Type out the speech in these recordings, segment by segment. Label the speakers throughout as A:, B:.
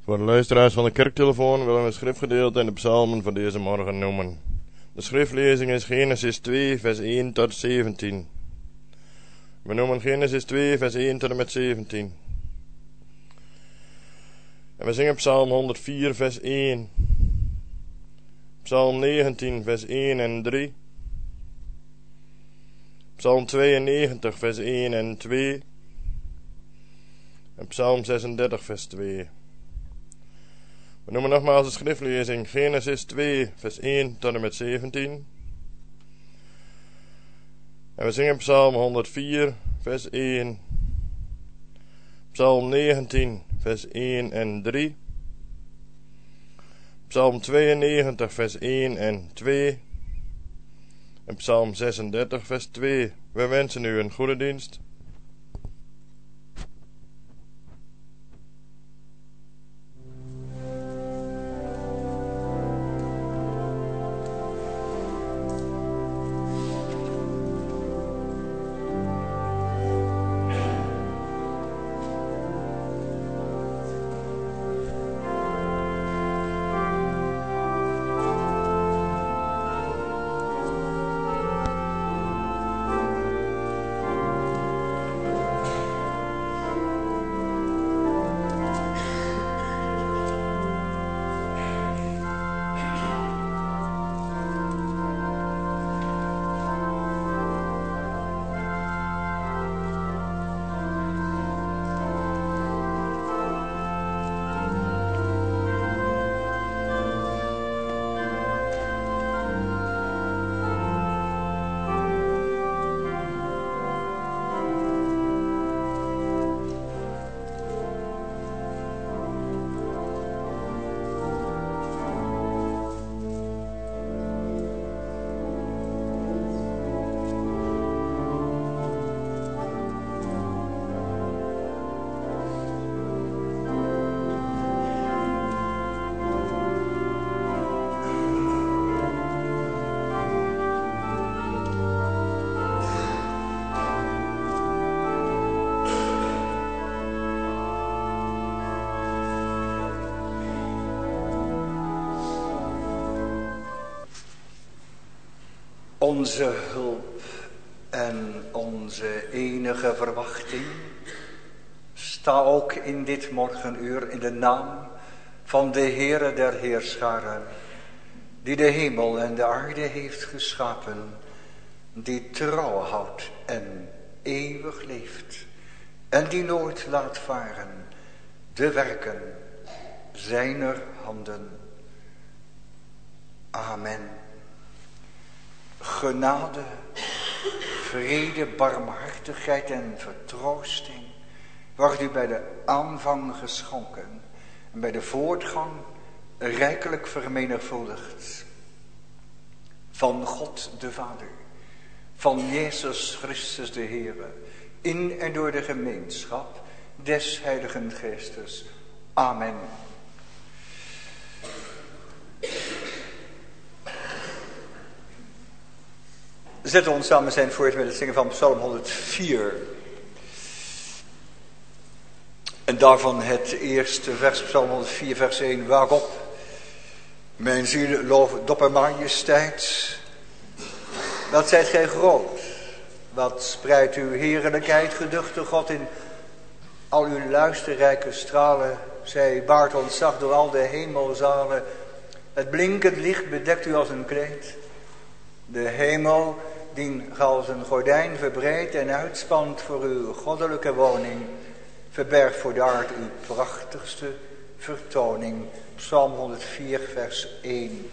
A: Voor de luisteraars van de kerktelefoon willen we het schriftgedeelte en de psalmen voor deze morgen noemen. De schriftlezing is Genesis 2 vers 1 tot 17. We noemen Genesis 2 vers 1 tot en met 17. En we zingen psalm 104 vers 1. Psalm 19 vers 1 en 3. Psalm 92 vers 1 en 2. En psalm 36 vers 2. We noemen nogmaals de schriftlezing Genesis 2 vers 1 tot en met 17. En we zingen psalm 104 vers 1. Psalm 19 vers 1 en 3. Psalm 92 vers 1 en 2. En psalm 36 vers 2. We wensen u een goede dienst.
B: Onze hulp en onze enige verwachting, sta ook in dit morgenuur in de naam van de Heere der Heerscharen, die de hemel en de aarde heeft geschapen, die trouw houdt en eeuwig leeft, en die nooit laat varen de werken zijner handen. Amen. Genade, vrede, barmhartigheid en vertroosting wordt u bij de aanvang geschonken en bij de voortgang rijkelijk vermenigvuldigd. Van God de Vader, van Jezus Christus de Heere, in en door de gemeenschap des Heiligen Geestes. Amen. Zetten we ons samen zijn voort met het zingen van Psalm 104. En daarvan het eerste vers, Psalm 104, vers 1. Waarop mijn ziel looft dopper majesteit. Wat zijt gij groot. Wat spreidt uw heerlijkheid, geduchte God, in al uw luisterrijke stralen. Zij baart ontzag door al de hemelzalen. Het blinkend licht bedekt u als een kleed. De hemel dien als een gordijn verbreidt en uitspant voor uw goddelijke woning, verbergt voor de aard uw prachtigste vertoning. Psalm 104 vers 1.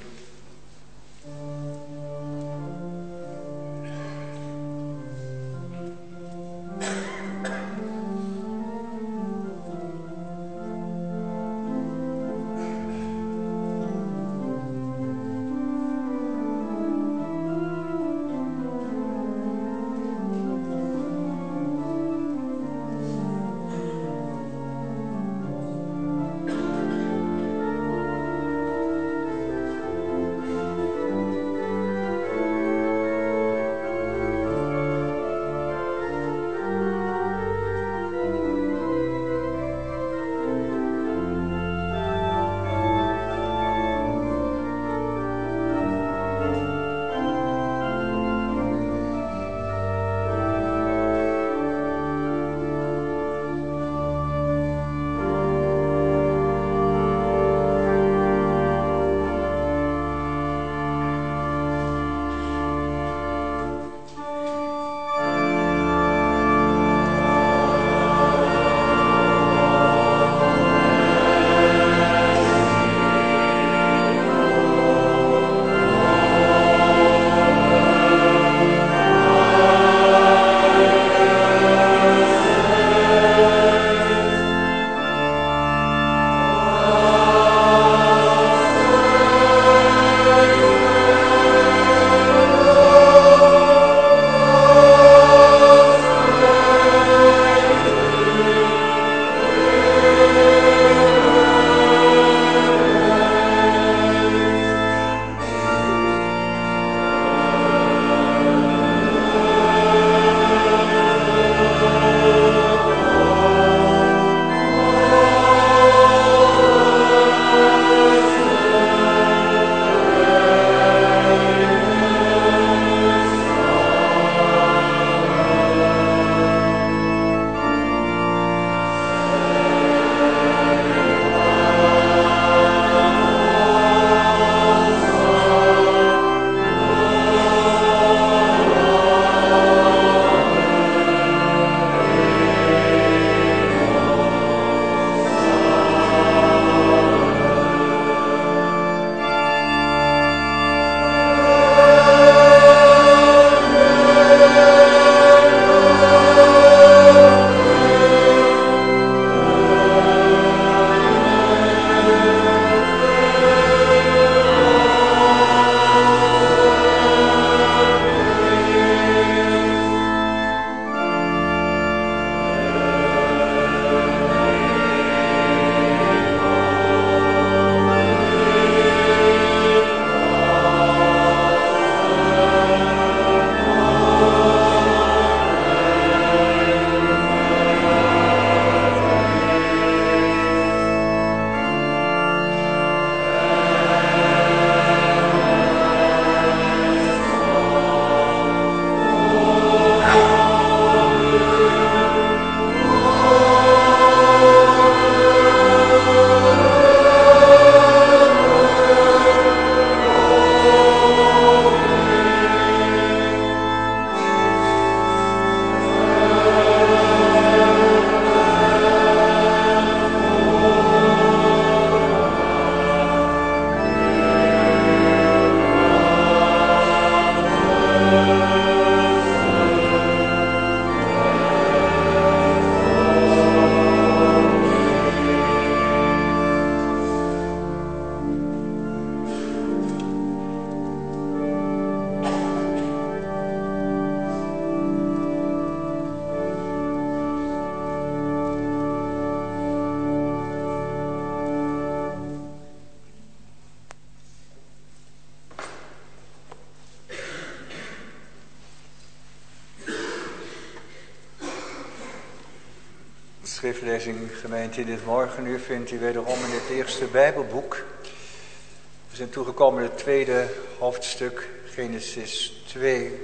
B: schriftlezing, gemeente, in dit morgenuur vindt u wederom in het eerste Bijbelboek. We zijn toegekomen in het tweede hoofdstuk, Genesis 2.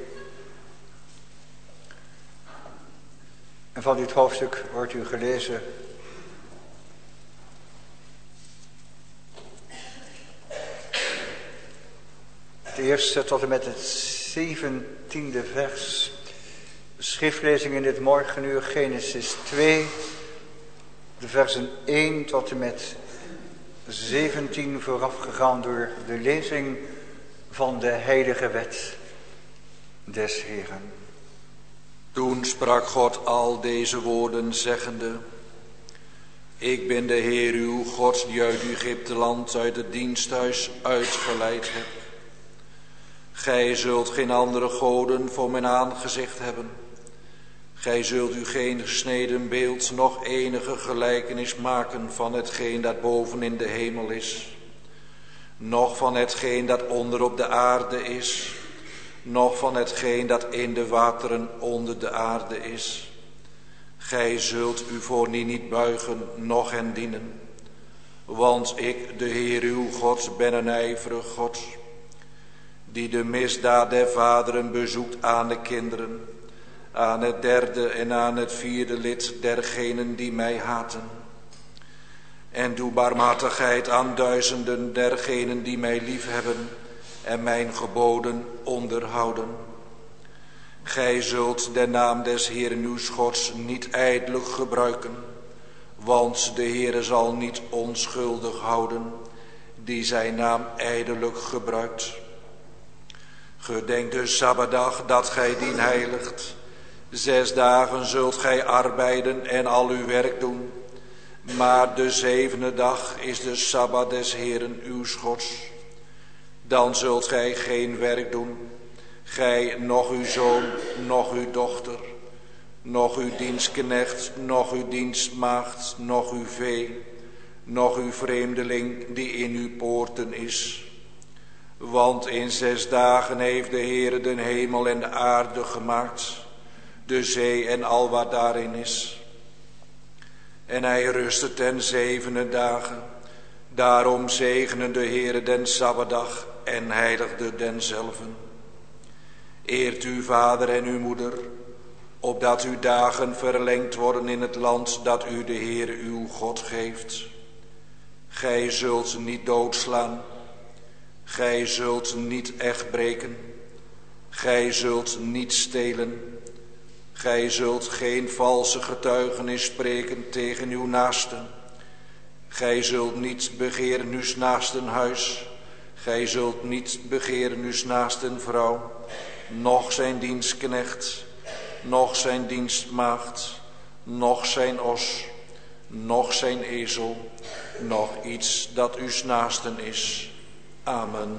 B: En van dit hoofdstuk wordt u gelezen het eerste tot en met het 17e vers. Schriftlezing in dit morgenuur, Genesis 2, de versen 1 tot en met 17, voorafgegaan door de lezing van de heilige wet des Heeren.
C: Toen sprak God al deze woorden, zeggende: Ik ben de Heer uw God, die uit Egypteland, uit het diensthuis uitgeleid heb. Gij zult geen andere goden voor mijn aangezicht hebben. Gij zult u geen gesneden beeld, noch enige gelijkenis maken van hetgeen dat boven in de hemel is, noch van hetgeen dat onder op de aarde is, noch van hetgeen dat in de wateren onder de aarde is. Gij zult u voor niet buigen, noch hen dienen. Want ik, de Heer uw God, ben een ijverig God, die de misdaad der vaderen bezoekt aan de kinderen, aan het derde en aan het vierde lid dergenen die mij haten. En doe barmhartigheid aan duizenden dergenen die mij liefhebben en mijn geboden onderhouden. Gij zult de naam des Heeren uws Gods niet ijdelijk gebruiken, want de Heere zal niet onschuldig houden die zijn naam ijdelijk gebruikt. Gedenk de Sabbatdag dat gij dien heiligt. 6 dagen zult gij arbeiden en al uw werk doen. Maar de 7e dag is de Sabbat des Heeren uws Gods. Dan zult gij geen werk doen, gij, noch uw zoon, noch uw dochter, noch uw dienstknecht, noch uw dienstmaagd, noch uw vee, noch uw vreemdeling die in uw poorten is. Want in 6 dagen heeft de Heere de hemel en de aarde gemaakt, de zee en al wat daarin is. En hij rustte ten 7e dagen. Daarom zegene de Heere den Sabbatdag en heiligde denzelven. Eert uw vader en uw moeder, opdat uw dagen verlengd worden in het land dat u de Heere uw God geeft. Gij zult niet doodslaan. Gij zult niet echt breken. Gij zult niet stelen. Gij zult geen valse getuigenis spreken tegen uw naasten. Gij zult niet begeren uws naasten huis. Gij zult niet begeren uws naasten vrouw, noch zijn dienstknecht, noch zijn dienstmaagd, noch zijn os, noch zijn ezel, noch iets dat uws naasten is. Amen.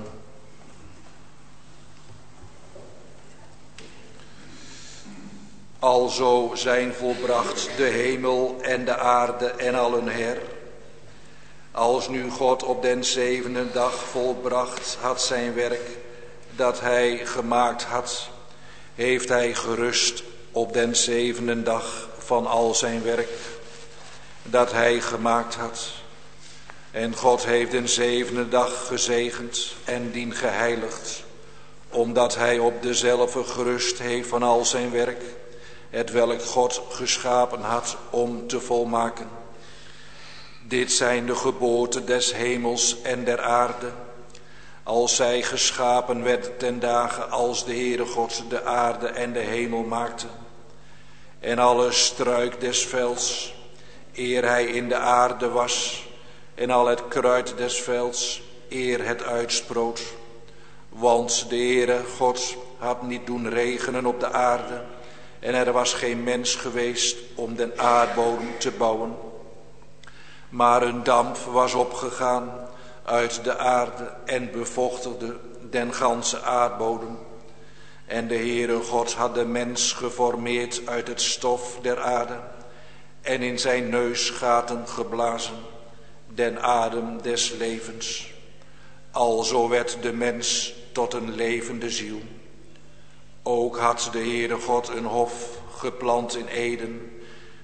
C: Alzo zijn volbracht de hemel en de aarde en al hun her. Als nu God op den 7e dag volbracht had zijn werk dat hij gemaakt had, heeft hij gerust op den 7e dag van al zijn werk dat hij gemaakt had. En God heeft den 7e dag gezegend en dien geheiligd, omdat hij op dezelfde gerust heeft van al zijn werk, hetwelk God geschapen had om te volmaken. Dit zijn de geboorten des hemels en der aarde, als zij geschapen werd ten dagen als de Heere God de aarde en de hemel maakte. En alle struik des velds, eer hij in de aarde was, en al het kruid des velds, eer het uitsproot. Want de Heere God had niet doen regenen op de aarde, en er was geen mens geweest om den aardbodem te bouwen. Maar een damp was opgegaan uit de aarde en bevochtigde den ganse aardbodem. En de Heere God had de mens geformeerd uit het stof der aarde en in zijn neusgaten geblazen, den adem des levens. Alzo werd de mens tot een levende ziel. Ook had de Heere God een hof geplant in Eden,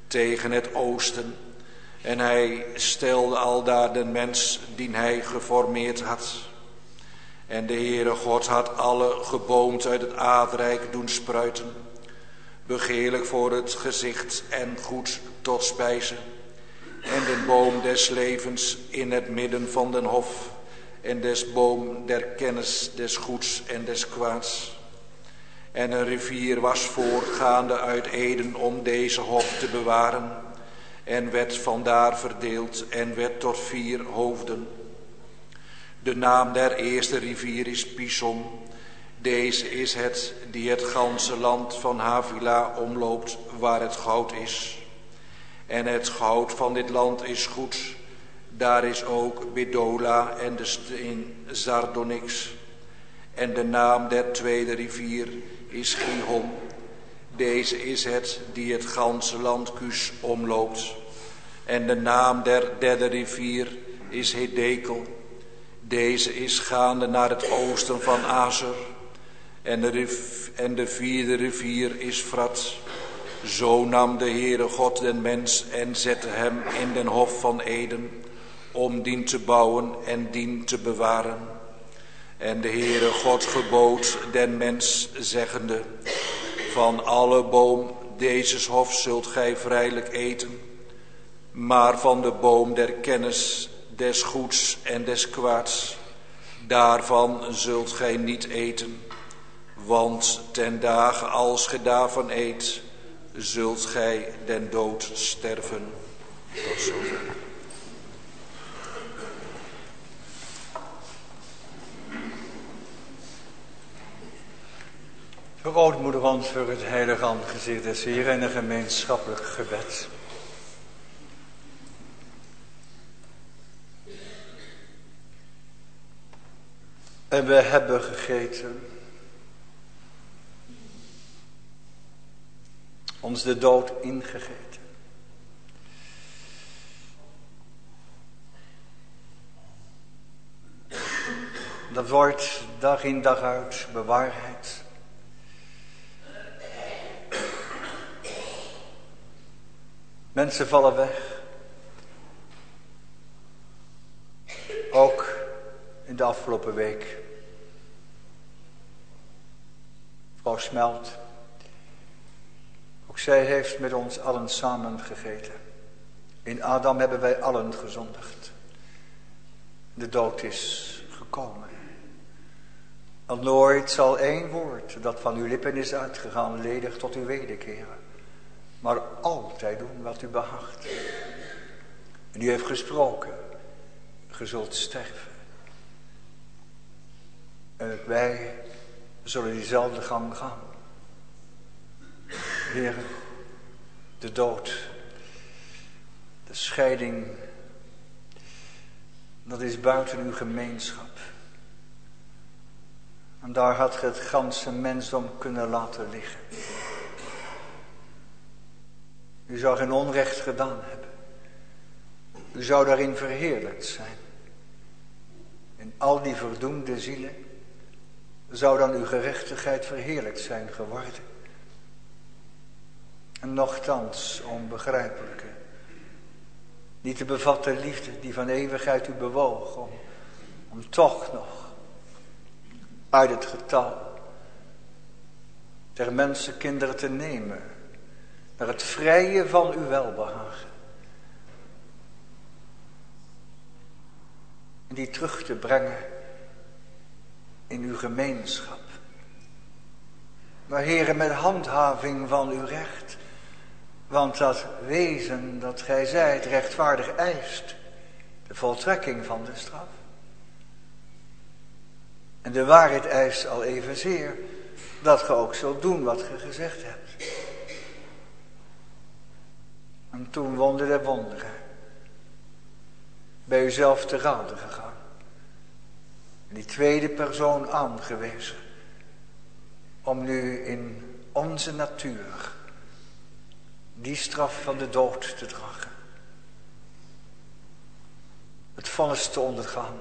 C: tegen het oosten. En hij stelde aldaar den mens die hij geformeerd had. En de Heere God had alle geboomte uit het aardrijk doen spruiten, begeerlijk voor het gezicht en goed tot spijze. En den boom des levens in het midden van den hof, en des boom der kennis des goeds en des kwaads. En een rivier was voortgaande uit Eden om deze hof te bewaren, en werd vandaar verdeeld en werd tot 4 hoofden. De naam der eerste rivier is Pison. Deze is het die het ganse land van Havila omloopt, waar het goud is. En het goud van dit land is goed. Daar is ook Bedola en de steen Sardonyx. En de naam der tweede rivier is Gihon. Deze is het die het ganse land Kus omloopt. En de naam der derde rivier is Hedekel. Deze is gaande naar het oosten van Azer. En de vierde rivier is Frat. Zo nam de Heere God den mens en zette hem in den hof van Eden, om dien te bouwen en dien te bewaren. En de Heere God gebood den mens, zeggende: van alle boom dezes hof zult gij vrijelijk eten, maar van de boom der kennis des goeds en des kwaads, daarvan zult gij niet eten, want ten dagen als gij daarvan eet, zult gij den dood sterven. Tot zover.
B: Grootmoeder ons voor het heilige aangezicht des Heeren en een gemeenschappelijk gebed. En we hebben gegeten, ons de dood ingegeten. Dat wordt dag in dag uit bewaarheid. Mensen vallen weg. Ook in de afgelopen week. Vrouw Smelt. Ook zij heeft met ons allen samen gegeten. In Adam hebben wij allen gezondigd. De dood is gekomen. Al nooit zal één woord dat van uw lippen is uitgegaan ledig tot u wederkeren. Maar altijd doen wat u behaagt. En u heeft gesproken. Ge zult sterven. En wij zullen diezelfde gang gaan. Heer, de dood, de scheiding, dat is buiten uw gemeenschap. En daar had ge het ganse mensdom kunnen laten liggen. U zou geen onrecht gedaan hebben. U zou daarin verheerlijkt zijn. In al die verdoemde zielen zou dan uw gerechtigheid verheerlijkt zijn geworden. En nochtans onbegrijpelijke, niet te bevatten liefde die van eeuwigheid u bewoog om toch nog uit het getal der mensenkinderen te nemen naar het vrije van uw welbehagen. En die terug te brengen in uw gemeenschap. Maar Heere, met handhaving van uw recht. Want dat wezen dat gij zijt rechtvaardig eist de voltrekking van de straf. En de waarheid eist al evenzeer dat ge ook zult doen wat ge gezegd hebt. En toen wonder der wonderen bij uzelf te rade gegaan. En die tweede persoon aangewezen om nu in onze natuur die straf van de dood te dragen. Het vonnis te ondergaan.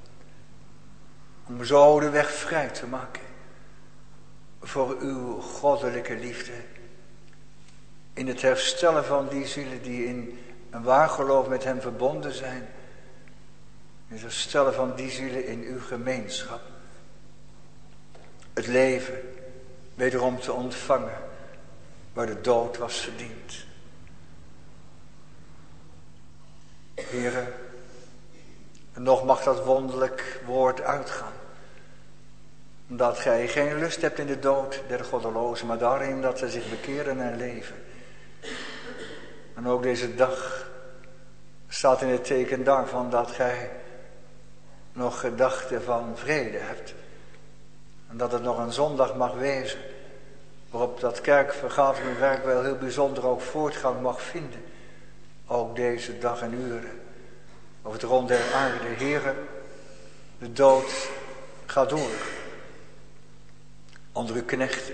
B: Om zo de weg vrij te maken voor uw goddelijke liefde. in het herstellen van die zielen die in een waar geloof met hem verbonden zijn. In het herstellen van die zielen in uw gemeenschap. Het leven wederom te ontvangen waar de dood was verdiend. Heere, en nog mag dat wonderlijk woord uitgaan. Omdat gij geen lust hebt in de dood der goddelozen, maar daarin dat ze zich bekeren en leven. En ook deze dag staat in het teken daarvan dat gij nog gedachten van vrede hebt. En dat het nog een zondag mag wezen, waarop dat kerkvergaderingwerk wel heel bijzonder ook voortgang mag vinden. Ook deze dag en uren. Over het rond der aarde, Heere, de dood gaat door. Onder uw knechten,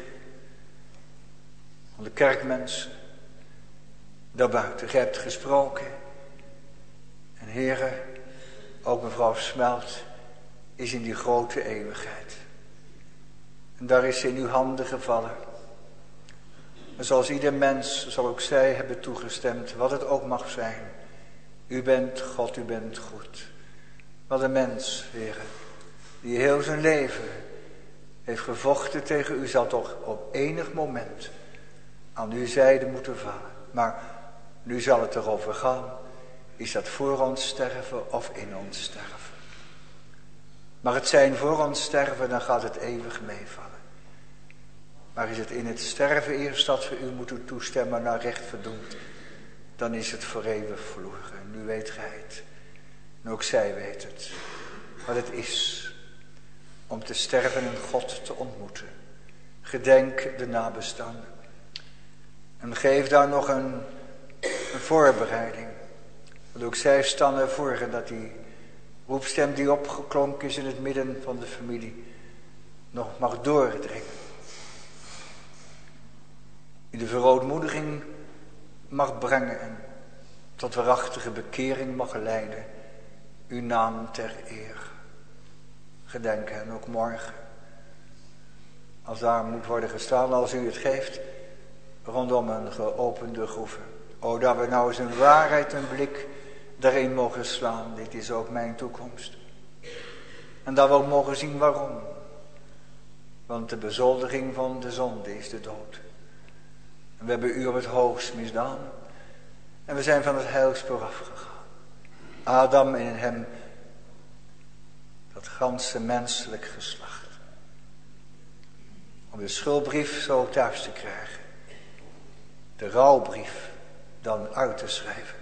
B: onder kerkmensen, daarbuiten. Gij hebt gesproken. En Heere, ook mevrouw Smelt is in die grote eeuwigheid. En daar is ze in uw handen gevallen. En zoals ieder mens, zal ook zij hebben toegestemd, wat het ook mag zijn. U bent God, u bent goed. Wat een mens, Heere, die heel zijn leven heeft gevochten tegen u, zal toch op enig moment aan uw zijde moeten vallen. Maar nu zal het erover gaan, is dat voor ons sterven of in ons sterven. Maar het zijn voor ons sterven, dan gaat het eeuwig meevallen. Maar is het in het sterven eerst dat we u moeten toestemmen naar recht verdoemd, dan is het voor eeuwig verloren. En nu weet gij het. En ook zij weet het. Wat het is om te sterven en God te ontmoeten. Gedenk de nabestaanden. En geef daar nog een voorbereiding. Want ook zij staan ervoor dat die roepstem die opgeklonken is in het midden van de familie nog mag doordringen. Die de verootmoediging mag brengen en tot waarachtige bekering mag leiden. Uw naam ter eer. Gedenk hen ook morgen. Als daar moet worden gestaan, als u het geeft, rondom een geopende groeve. O, dat we nou eens in waarheid een blik daarin mogen slaan. Dit is ook mijn toekomst. En dat we ook mogen zien waarom. Want de bezoldiging van de zonde is de dood. En we hebben u op het hoogst misdaan. En we zijn van het heilspoor afgegaan. Adam en in hem dat ganse menselijk geslacht. Om de schuldbrief zo thuis te krijgen. De rouwbrief dan uit te schrijven.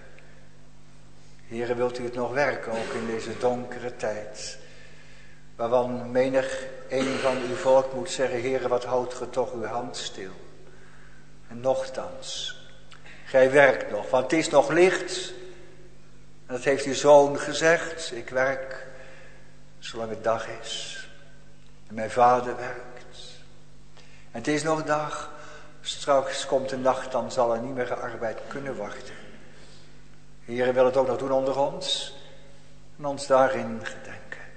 B: Heere, wilt u het nog werken, ook in deze donkere tijd. Waarvan menig een van uw volk moet zeggen, Heere, wat houdt ge toch uw hand stil. En nochtans, gij werkt nog, want het is nog licht. En dat heeft uw zoon gezegd, ik werk zolang het dag is. En mijn vader werkt. En het is nog dag, straks komt de nacht, dan zal er niet meer gearbeid kunnen wachten. Heere, wil het ook nog doen onder ons en ons daarin gedenken.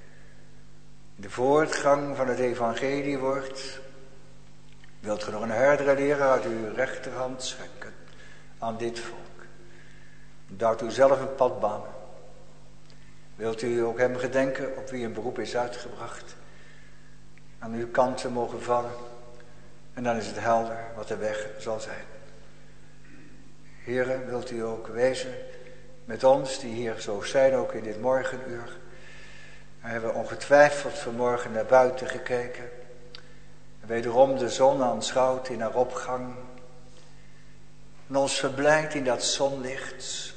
B: De voortgang van het evangelie wordt, wilt ge nog een herder leren uit uw rechterhand schenken aan dit volk. Daartoe zelf een pad banen. Wilt u ook hem gedenken op wie een beroep is uitgebracht. Aan uw kanten mogen vallen. En dan is het helder wat de weg zal zijn. Heere, wilt u ook wezen met ons die hier zo zijn, ook in dit morgenuur. We hebben ongetwijfeld vanmorgen naar buiten gekeken. En wederom de zon aanschouwd in haar opgang. En ons verblijdt in dat zonlicht.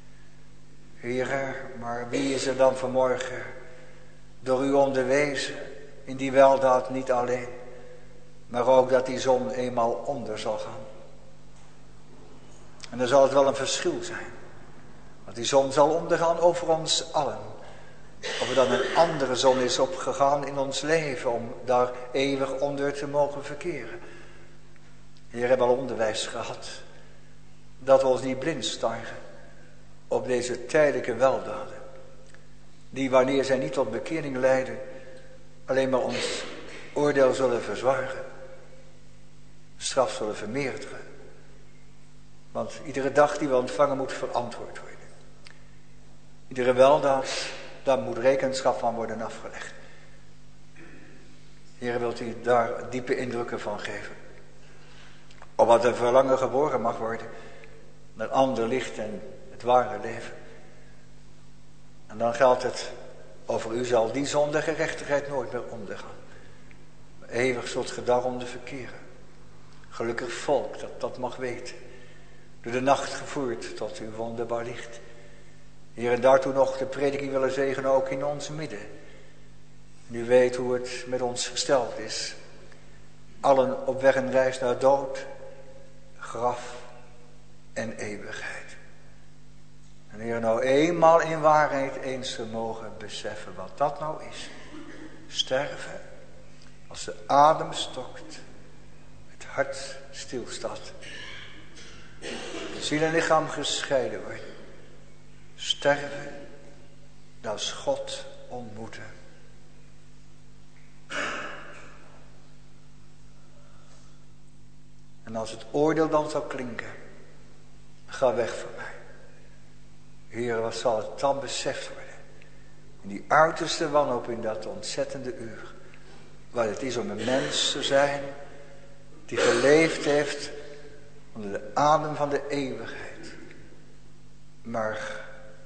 B: Heere, maar wie is er dan vanmorgen door u onderwezen in die weldaad niet alleen, maar ook dat die zon eenmaal onder zal gaan. En dan zal het wel een verschil zijn. Want die zon zal ondergaan over ons allen. Of er dan een andere zon is opgegaan in ons leven om daar eeuwig onder te mogen verkeren. Hier hebben we al onderwijs gehad. Dat we ons niet blind staren op deze tijdelijke weldaden. Die wanneer zij niet tot bekering leiden, alleen maar ons oordeel zullen verzwaren. Straf zullen vermeerderen. Want iedere dag die we ontvangen moet verantwoord worden. Iedere weldaad, daar moet rekenschap van worden afgelegd. Heer, wilt u daar diepe indrukken van geven. Opdat er verlangen geboren mag worden naar ander licht en het ware leven. En dan geldt het, over u zal die zonde gerechtigheid nooit meer ondergaan. Maar eeuwig zult ge daaronder verkeren. Gelukkig volk dat dat mag weten. Door de nacht gevoerd tot uw wonderbaar licht. Heer, en daartoe nog de prediking willen zegenen ook in ons midden. En u weet hoe het met ons gesteld is. Allen op weg en reis naar dood, graf en eeuwigheid. En Heer, nou eenmaal in waarheid eens te mogen beseffen wat dat nou is. Sterven, als de adem stokt, het hart stilstaat. Ziel en lichaam gescheiden worden. Sterven, dat is God ontmoeten. En als het oordeel dan zal klinken, ga weg van mij. Heer, wat zal het dan beseft worden? In die uiterste wanhoop, in dat ontzettende uur. Wat het is om een mens te zijn die geleefd heeft onder de adem van de eeuwigheid. Maar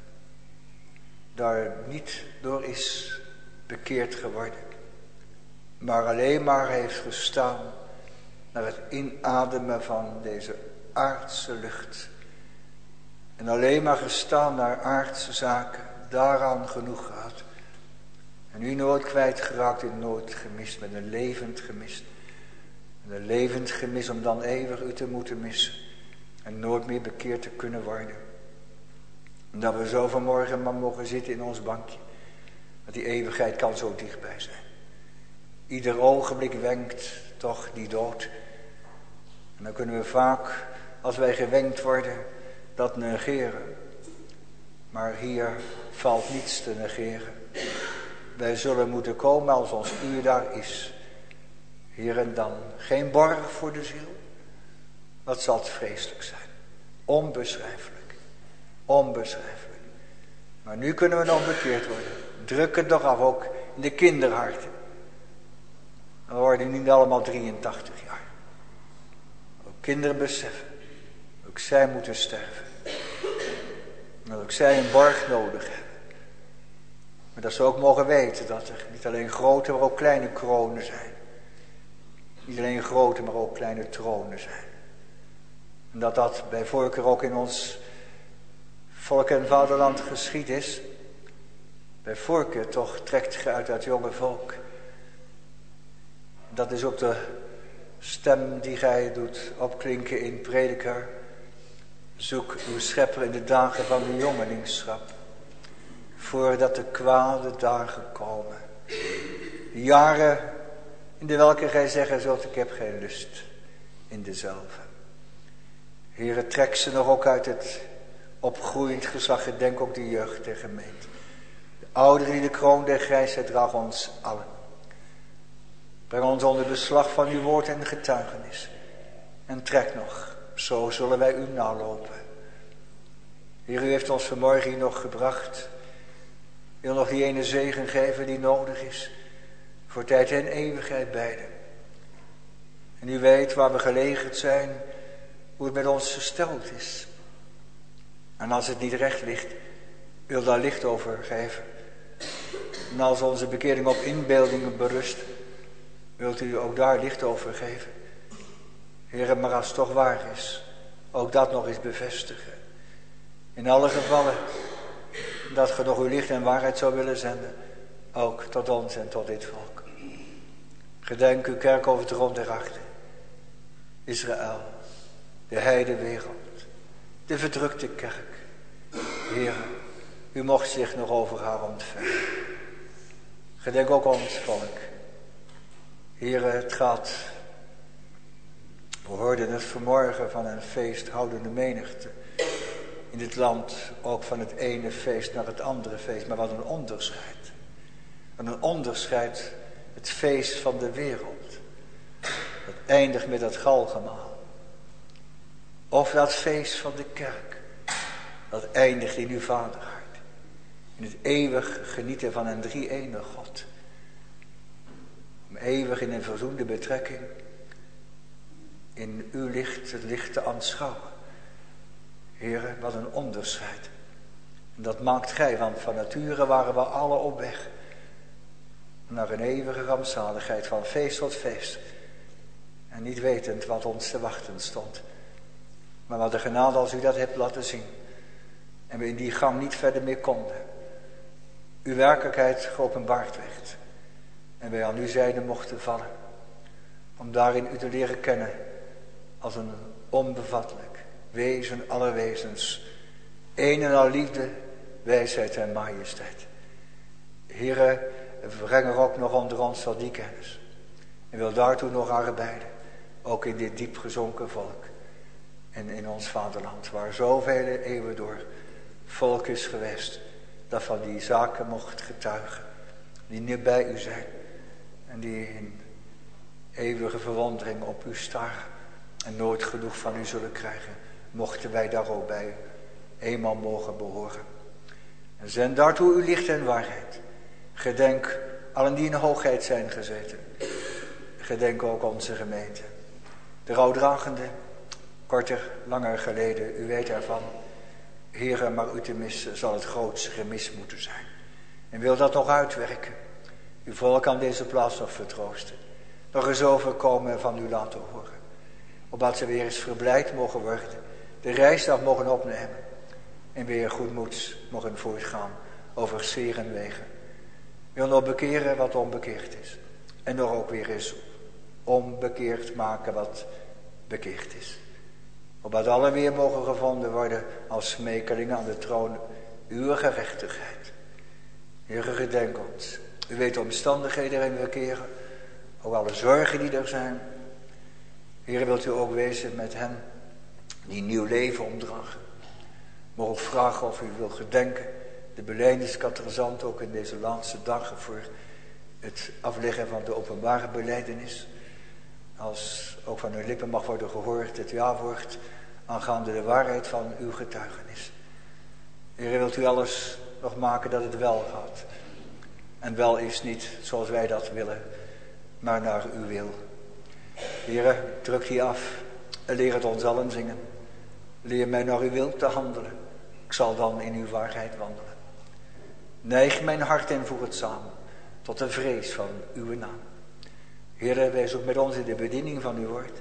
B: daar niet door is bekeerd geworden. Maar alleen maar heeft gestaan naar het inademen van deze aardse lucht. En alleen maar gestaan naar aardse zaken. Daaraan genoeg gehad. En u nooit kwijtgeraakt en nooit gemist. Met een levend gemist. En een levend gemis om dan eeuwig u te moeten missen. En nooit meer bekeerd te kunnen worden. En dat we zo vanmorgen maar mogen zitten in ons bankje. Want die eeuwigheid kan zo dichtbij zijn. Ieder ogenblik wenkt toch die dood. En dan kunnen we vaak, als wij gewenkt worden, dat negeren. Maar hier valt niets te negeren. Wij zullen moeten komen als ons uur daar is. Hier en dan geen borg voor de ziel. Wat zal het vreselijk zijn. Onbeschrijfelijk. Onbeschrijfelijk. Maar nu kunnen we nog bekeerd worden. Druk het nog af, ook in de kinderharten. Dan worden niet allemaal 83 jaar. Ook kinderen beseffen. Ook zij moeten sterven. En dat ook zij een borg nodig hebben. Maar dat ze ook mogen weten dat er niet alleen grote, maar ook kleine kronen zijn. Niet alleen grote, maar ook kleine tronen zijn. En dat dat bij voorkeur ook in ons volk en vaderland geschied is. Bij voorkeur toch trekt ge uit dat jonge volk. Dat is ook de stem die gij doet opklinken in Prediker. Zoek uw schepper in de dagen van uw jongelingschap. Voordat de kwade dagen komen. De jaren in de welke gij zeggen zult, ik heb geen lust in dezelfde. Heere, trek ze nog ook uit het opgroeiend geslacht. Gedenk ook de jeugd der gemeente. De ouderen die de kroon der grijsheid dragen, ons allen. Breng ons onder beslag van uw woord en getuigenis. En trek nog, zo zullen wij u nalopen. Heer, u heeft ons vanmorgen hier nog gebracht. U wil nog die ene zegen geven die nodig is. Voor tijd en eeuwigheid beide. En u weet waar we gelegerd zijn, hoe het met ons gesteld is. En als het niet recht ligt, wil daar licht over geven. En als onze bekering op inbeeldingen berust, wilt u ook daar licht over geven. Heer, maar als het toch waar is, ook dat nog eens bevestigen. In alle gevallen, dat ge nog uw licht en waarheid zou willen zenden, ook tot ons en tot dit volk. Gedenk uw kerk over het rond der achten. Israël, de heidewereld, de verdrukte kerk. Heer, u mocht zich nog over haar ontfermen. Gedenk ook ons volk. Heer, het gaat, we hoorden het vanmorgen van een feesthoudende menigte. In dit land ook van het ene feest naar het andere feest. Maar wat een onderscheid. Wat een onderscheid, het feest van de wereld. Dat eindigt met dat galgemaal. Of dat feest van de kerk, dat eindigt in uw vaderhart. In het eeuwig genieten van een drie-ene God. Om eeuwig in een verzoende betrekking in uw licht, het licht te aanschouwen. Heren, wat een onderscheid. En dat maakt gij, want van nature waren we alle op weg naar een eeuwige rampzaligheid, van feest tot feest. En niet wetend wat ons te wachten stond. Maar wat de genade als u dat hebt laten zien. En we in die gang niet verder meer konden. Uw werkelijkheid geopenbaard werd. En wij aan uw zijde mochten vallen. Om daarin u te leren kennen. Als een onbevattelijk wezen aller wezens. Een en al liefde, wijsheid en majesteit. Heere, breng er ook nog onder ons tot die kennis. En wil daartoe nog arbeiden. Ook in dit diep gezonken volk. En in ons vaderland. Waar zoveel eeuwen door volk is geweest. Dat van die zaken mocht getuigen. Die nu bij u zijn. En die in eeuwige verwondering op u staren. En nooit genoeg van u zullen krijgen. Mochten wij daar ook bij eenmaal mogen behoren. En zend daartoe uw licht en waarheid. Gedenk allen die in hoogheid zijn gezeten. Gedenk ook onze gemeente. De rouwdragende, korter, langer geleden, u weet ervan. Heere, maar u te missen zal het grootste gemis moeten zijn. En wil dat nog uitwerken. Uw volk aan deze plaats nog vertroosten. Nog eens overkomen en van u laten horen. Opdat ze weer eens verblijd mogen worden. De reisdag mogen opnemen. En weer goedmoeds mogen voortgaan over zweren wegen. Wil nog bekeren wat onbekeerd is. En nog ook weer eens onbekeerd maken wat bekeerd is. Opdat allen weer mogen gevonden worden als smekelingen aan de troon uw gerechtigheid. Heere, gedenk ons. U weet de omstandigheden waarin we keren. Ook alle zorgen die er zijn. Heere, wilt u ook wezen met hen die nieuw leven omdragen. Maar ook vragen of u wil gedenken. De belijdenskaterizant ook in deze laatste dagen voor het afleggen van de openbare belijdenis. Als ook van uw lippen mag worden gehoord het ja-woord aangaande de waarheid van uw getuigenis. Heer, wilt u alles nog maken dat het wel gaat. En wel is niet zoals wij dat willen, maar naar uw wil. Heer, druk die af en leer het ons allen zingen. Leer mij naar uw wil te handelen. Ik zal dan in uw waarheid wandelen. Neig mijn hart en voeg het samen tot de vrees van uw naam. Heer, wees ook met ons in de bediening van uw woord.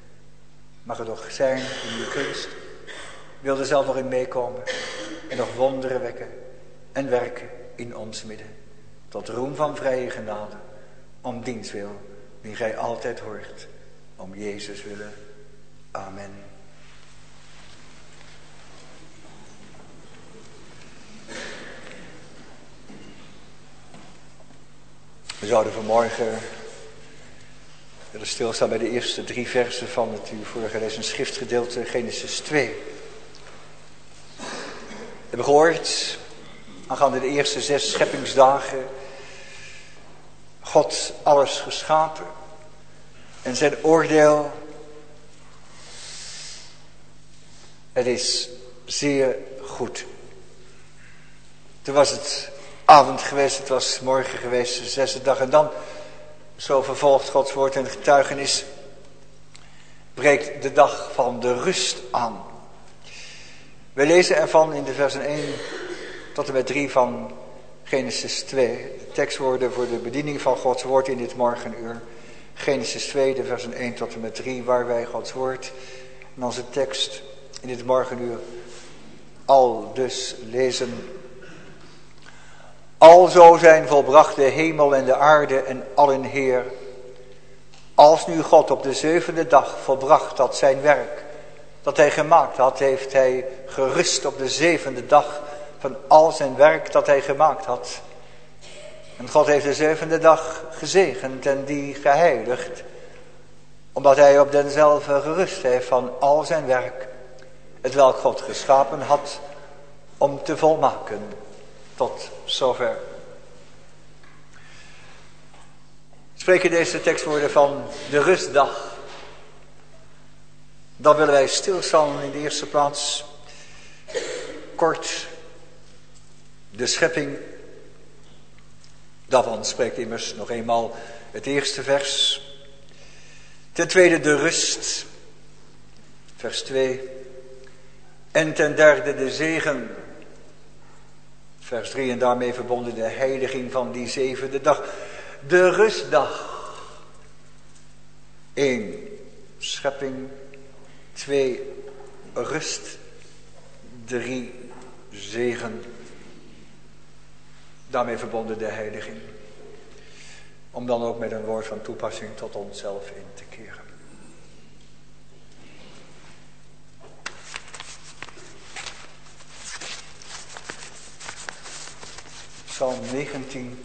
B: Mag het toch zijn in uw gunst. Wil er zelf nog in meekomen. En nog wonderen wekken. En werken in ons midden. Tot roem van vrije genade. Om diens wil. Die gij altijd hoort. Om Jezus willen. Amen. We zouden vanmorgen willen stilstaan bij de eerste 3 versen van het u voorgelezen schriftgedeelte Genesis 2. We hebben gehoord aangaande de eerste 6 scheppingsdagen God alles geschapen en zijn oordeel. Het is zeer goed. Toen was het avond geweest, het was morgen geweest, de 6e dag. En dan, zo vervolgt Gods woord en getuigenis, breekt de dag van de rust aan. We lezen ervan in de versen 1 tot en met 3 van Genesis 2. De tekstwoorden voor de bediening van Gods woord in dit morgenuur. Genesis 2, de versen 1 tot en met 3, waar wij Gods woord en onze tekst in dit morgenuur al dus lezen. Alzo zijn volbracht de hemel en de aarde en allen Heer. Als nu God op de 7e dag volbracht had zijn werk dat hij gemaakt had, heeft hij gerust op de 7e dag van al zijn werk dat hij gemaakt had. En God heeft de 7e dag gezegend en die geheiligd, omdat hij op denzelve gerust heeft van al zijn werk, het welk God geschapen had om te volmaken. Tot zover. Spreken deze tekstwoorden van de rustdag. Dan willen wij stilstaan in de eerste plaats kort de schepping. Daarvan spreekt immers nog eenmaal het eerste vers. Ten tweede de rust, vers 2. En ten derde de zegen, vers 3. En daarmee verbonden de heiliging van die zevende dag. De rustdag. 1. Schepping. 2. Rust. 3. Zegen. Daarmee verbonden de heiliging. Om dan ook met een woord van toepassing tot onszelf in te keren. Psalm 19.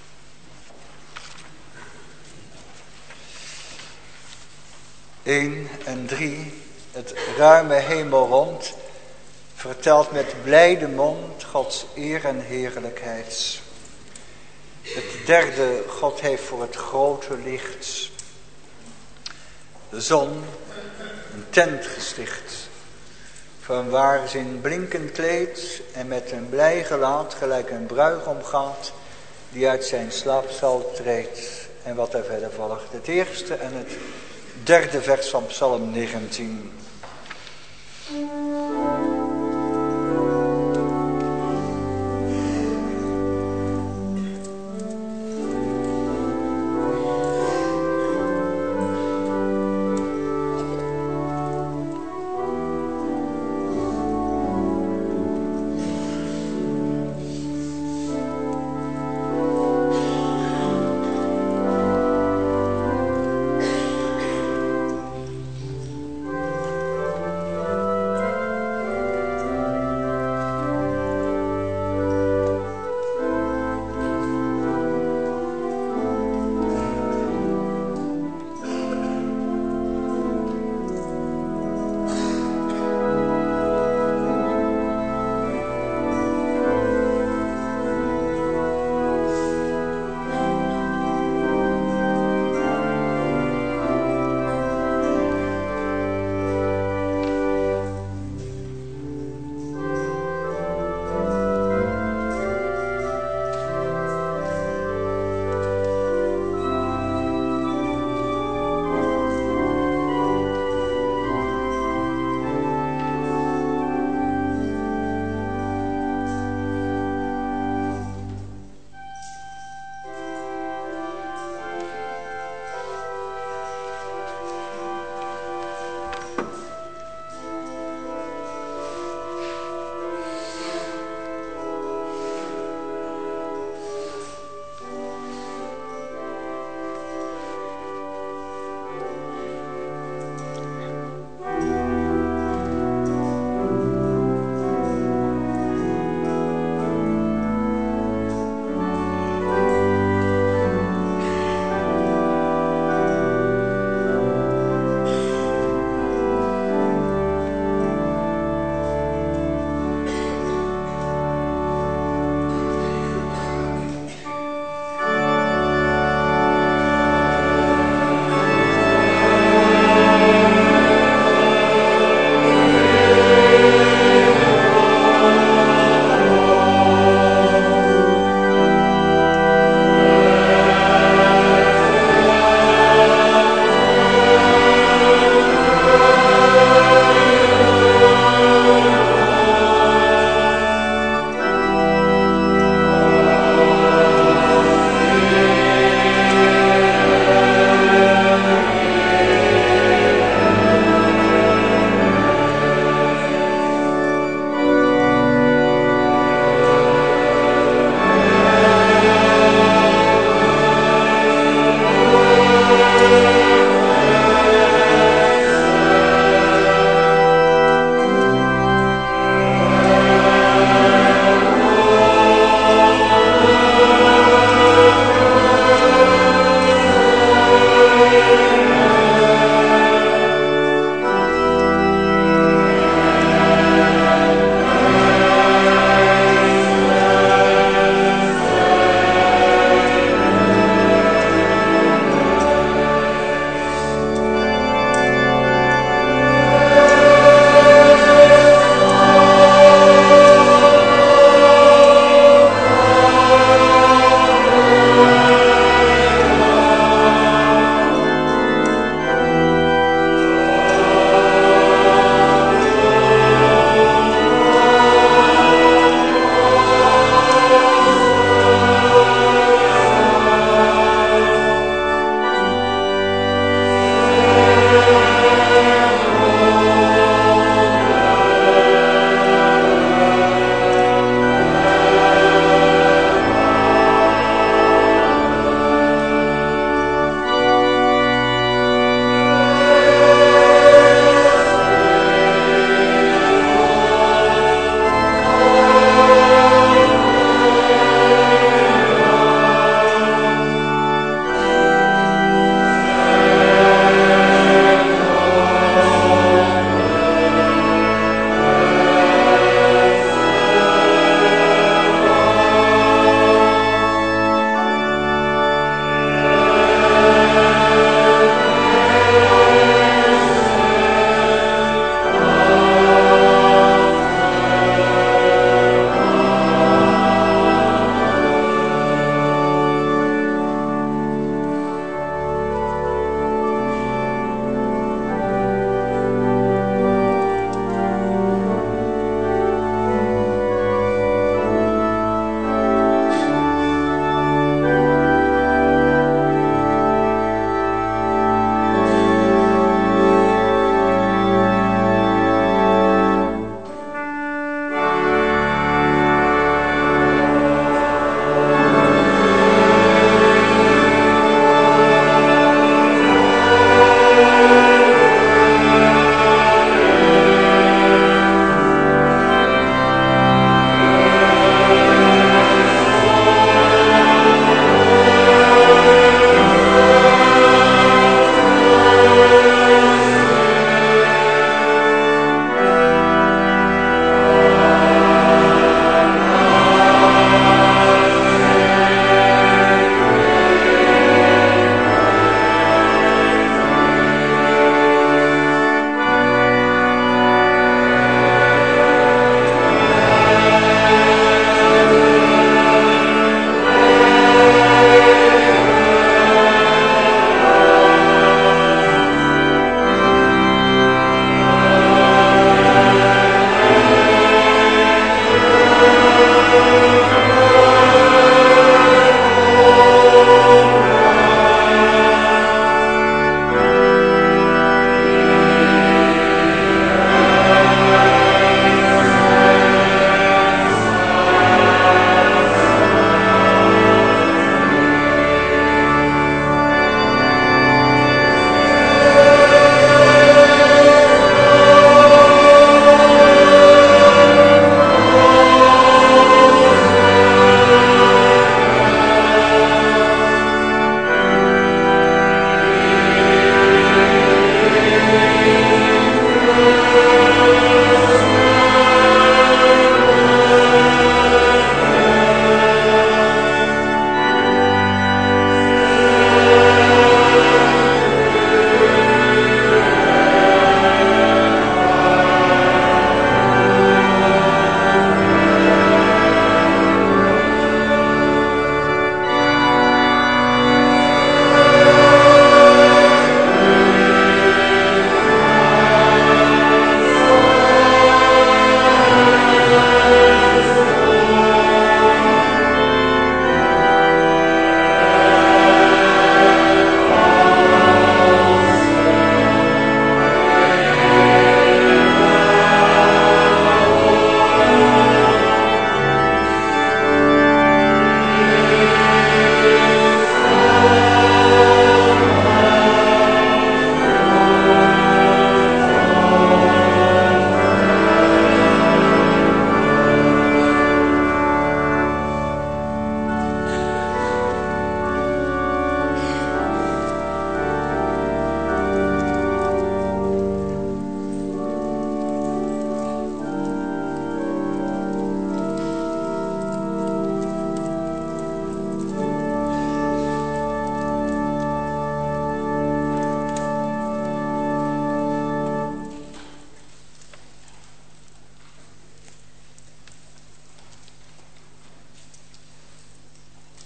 B: Eén en 3. Het ruime hemelrond vertelt met blijde mond Gods eer en heerlijkheid. Het derde, God heeft voor het grote licht de zon een tent gesticht, vanwaar ze in blinkend kleed en met een blij gelaat gelijk een bruigom gaat die uit zijn slaapzaal treedt. En wat er verder volgt, het eerste en het derde vers van Psalm 19.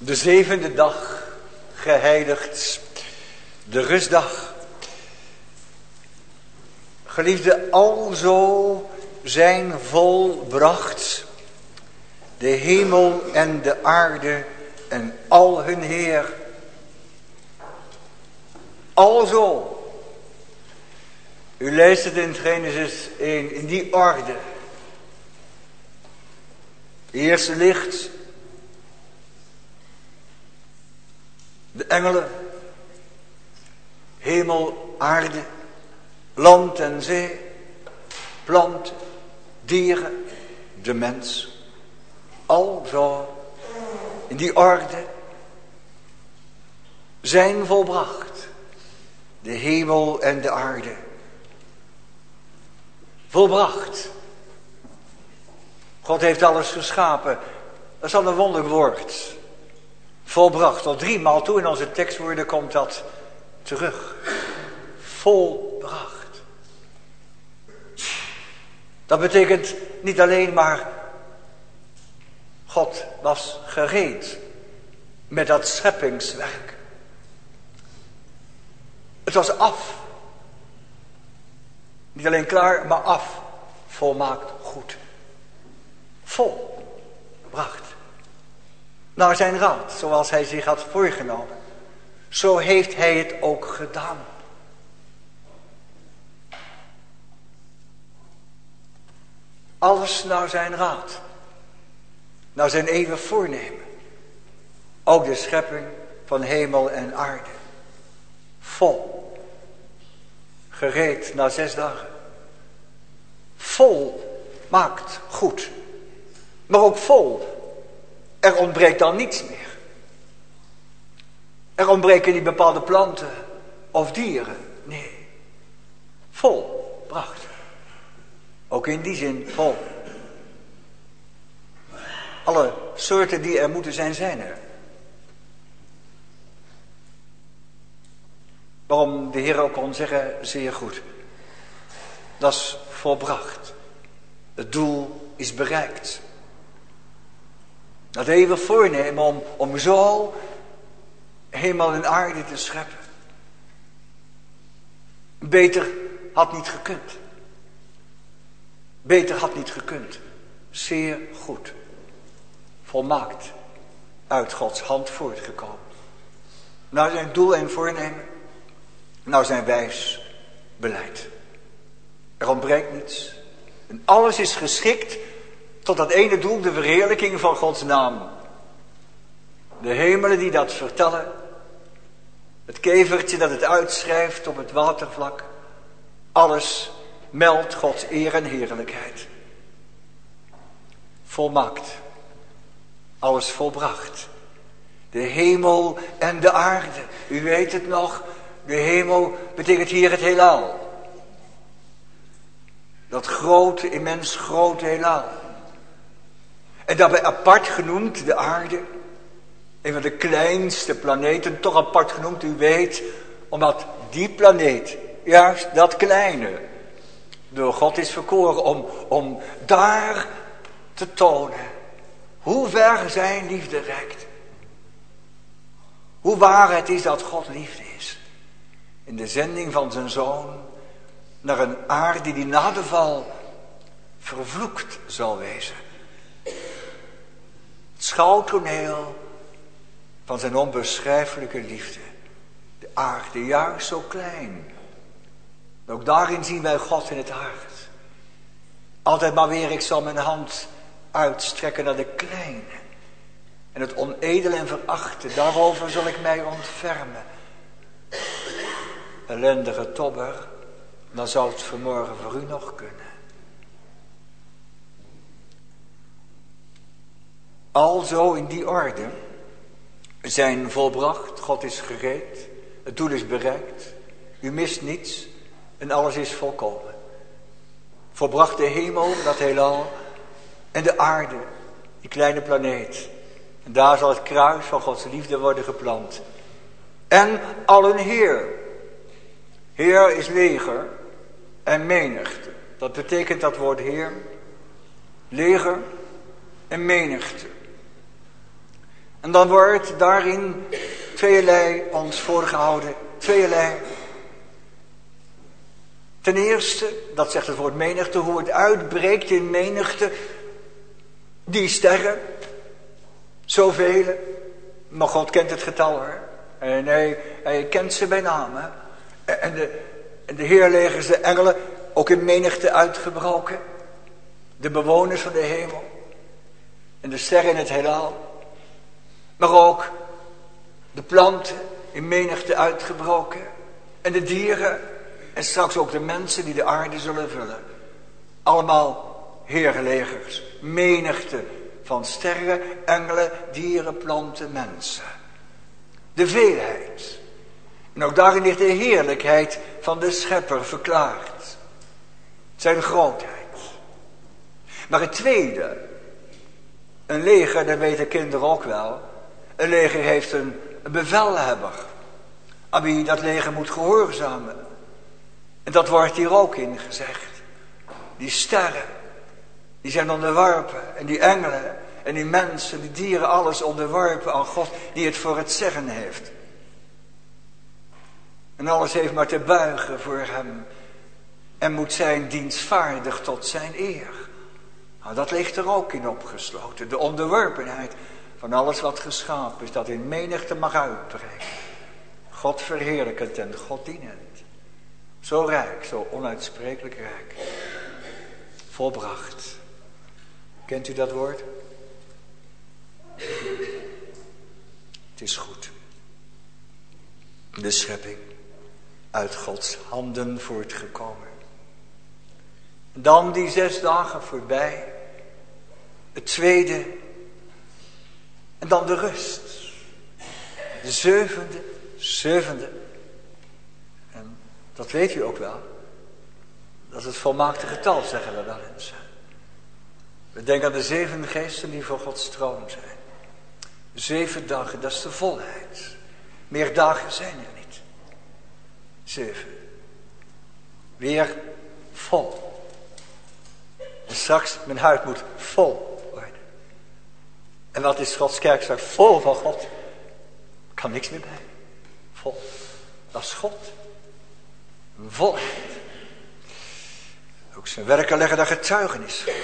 B: De 7e dag, geheiligd, de rustdag. Geliefde, alzo zijn volbracht de hemel en de aarde en al hun Heer. Alzo. U leest het in Genesis 1, in die orde. Eerst licht, de engelen, hemel, aarde, land en zee, planten, dieren, de mens. Alzo in die orde zijn volbracht de hemel en de aarde. Volbracht. God heeft alles geschapen. Dat is al een wonderlijk woord. Volbracht. Al 3 maal toe in onze tekstwoorden komt dat terug. Volbracht. Dat betekent niet alleen maar God was gereed met dat scheppingswerk. Het was af. Niet alleen klaar, maar af. Volmaakt goed. Volbracht. Naar zijn raad, zoals hij zich had voorgenomen. Zo heeft hij het ook gedaan. Alles naar zijn raad. Naar zijn eeuwig voornemen. Ook de schepping van hemel en aarde. Vol. Gereed na 6 dagen. Vol maakt goed. Maar ook vol. Er ontbreekt dan niets meer. Er ontbreken niet bepaalde planten of dieren. Nee. Volbracht. Ook in die zin vol. Alle soorten die er moeten zijn, zijn er. Waarom de Heer ook kon zeggen, zeer goed. Dat is volbracht. Het doel is bereikt. Dat eeuwig voornemen om zo hemel en aarde te scheppen. Beter had niet gekund. Beter had niet gekund. Zeer goed. Volmaakt. Uit Gods hand voortgekomen. Naar zijn doel en voornemen. Naar zijn wijs beleid. Er ontbreekt niets. En alles is geschikt tot dat ene doel, de verheerlijking van Gods naam. De hemelen die dat vertellen. Het kevertje dat het uitschrijft op het watervlak. Alles meldt Gods eer en heerlijkheid. Volmaakt. Alles volbracht. De hemel en de aarde. U weet het nog. De hemel betekent hier het heelal. Dat grote, immens grote heelal. En daarbij apart genoemd de aarde. Een van de kleinste planeten, toch apart genoemd, u weet. Omdat die planeet, juist dat kleine, door God is verkoren om daar te tonen. Hoe ver zijn liefde reikt. Hoe waar het is dat God liefde is. In de zending van zijn zoon naar een aarde die na de val vervloekt zal wezen. Het schouwtoneel van zijn onbeschrijfelijke liefde. De aarde juist zo klein. En ook daarin zien wij God in het hart. Altijd maar weer, ik zal mijn hand uitstrekken naar de kleine. En het onedele en verachte, daarover zal ik mij ontfermen. Ellendige tobber, dan zou het vanmorgen voor u nog kunnen. Alzo in die orde zijn volbracht, God is gereed, het doel is bereikt, u mist niets en alles is volkomen. Volbracht de hemel, dat heelal, en de aarde, die kleine planeet. En daar zal het kruis van Gods liefde worden geplant. En al een Heer. Heer is leger en menigte. Dat betekent dat woord Heer. Leger en menigte. En dan wordt daarin tweeërlei ons voorgehouden. Tweeërlei. Ten eerste, dat zegt het woord menigte, hoe het uitbreekt in menigte. Die sterren, zoveel. Maar God kent het getal hoor. En hij kent ze bij naam. Hè? En de heerlegers, de engelen, ook in menigte uitgebroken. De bewoners van de hemel. En de sterren in het heelal. Maar ook de planten in menigte uitgebroken. En de dieren. En straks ook de mensen die de aarde zullen vullen. Allemaal heerlegers. Menigte van sterren, engelen, dieren, planten, mensen. De veelheid. En ook daarin ligt de heerlijkheid van de schepper verklaard. Zijn grootheid. Maar het tweede. Een leger, dat weten kinderen ook wel. Een leger heeft een bevelhebber. Aan wie dat leger moet gehoorzamen. En dat wordt hier ook in gezegd. Die sterren. Die zijn onderworpen. En die engelen. En die mensen, die dieren, alles onderworpen aan God. Die het voor het zeggen heeft. En alles heeft maar te buigen voor hem. En moet zijn dienstvaardig tot zijn eer. Nou, dat ligt er ook in opgesloten. De onderworpenheid van alles wat geschapen is. Dat in menigte mag uitbreken. God verheerlijkend en God dienend. Zo rijk, zo onuitsprekelijk rijk. Volbracht. Kent u dat woord? Het is goed. De schepping uit Gods handen voortgekomen. Dan die 6 dagen voorbij. Het tweede. En dan de rust. De zevende. En dat weet u ook wel. Dat is het volmaakte getal, zeggen we wel eens. We denken aan de 7 geesten die voor Gods troon zijn. 7 dagen, dat is de volheid. Meer dagen zijn er niet. 7. Weer vol. En straks, mijn huid moet vol worden. En wat is Gods kerk straks? Vol van God. Kan niks meer bij. Vol. Dat is God. Volheid. Ook zijn werken leggen daar getuigenis van.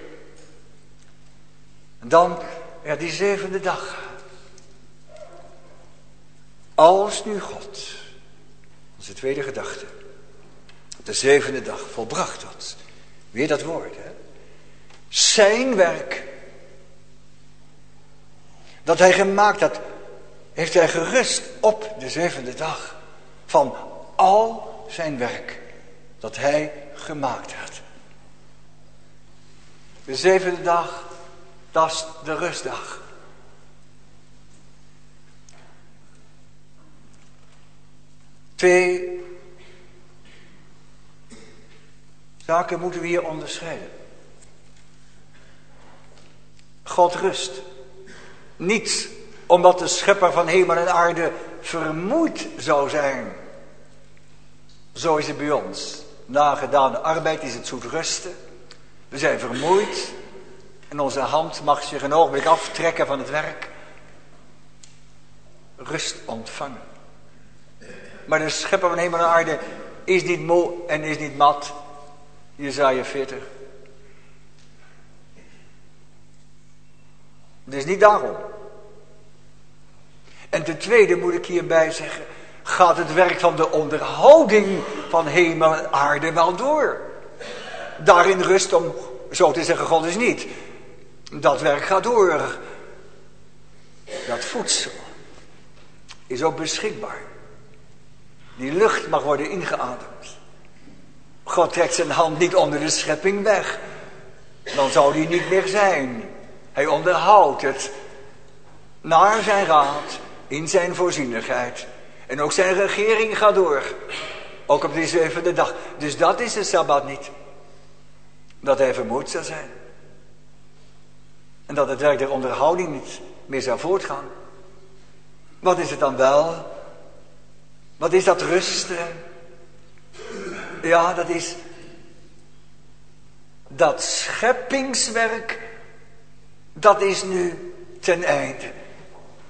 B: En dan, ja, die 7e dag. Als nu God, onze tweede gedachte, de 7e dag volbracht had. Weer dat woord, hè. Zijn werk, dat hij gemaakt had, heeft hij gerust op de 7e dag. Van al zijn werk, dat hij gemaakt had. De 7e dag, dat is de rustdag. Twee zaken moeten we hier onderscheiden. God rust. Niet omdat de schepper van hemel en aarde vermoeid zou zijn. Zo is het bij ons. Na gedane arbeid is het zoet rusten. We zijn vermoeid. En onze hand mag zich een ogenblik aftrekken van het werk. Rust ontvangen. Maar de schepper van hemel en aarde is niet moe en is niet mat. Jesaja 40. Dus niet daarom. En ten tweede moet ik hierbij zeggen, gaat het werk van de onderhouding van hemel en aarde wel door. Daarin rust, om zo te zeggen, God is niet. Dat werk gaat door. Dat voedsel is ook beschikbaar. Die lucht mag worden ingeademd. God trekt zijn hand niet onder de schepping weg. Dan zou die niet meer zijn. Hij onderhoudt het naar zijn raad, in zijn voorzienigheid. En ook zijn regering gaat door. Ook op die 7e dag. Dus dat is de Sabbat niet. Dat hij vermoeid zou zijn. En dat het werk der onderhouding niet meer zou voortgaan. Wat is het dan wel? Wat is dat rusten? Ja, dat is dat scheppingswerk. Dat is nu ten einde.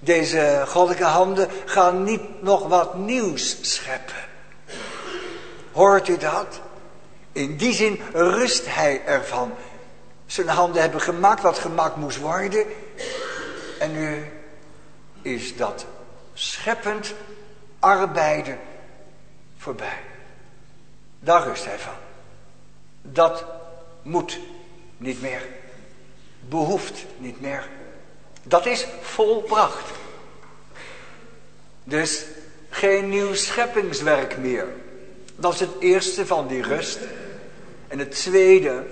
B: Deze goddelijke handen gaan niet nog wat nieuws scheppen. Hoort u dat? In die zin rust hij ervan. Zijn handen hebben gemaakt wat gemaakt moest worden. En nu is dat scheppend arbeiden voorbij. Daar rust hij van. Dat moet niet meer. Behoeft niet meer. Dat is volbracht. Dus geen nieuw scheppingswerk meer. Dat is het eerste van die rust. En het tweede,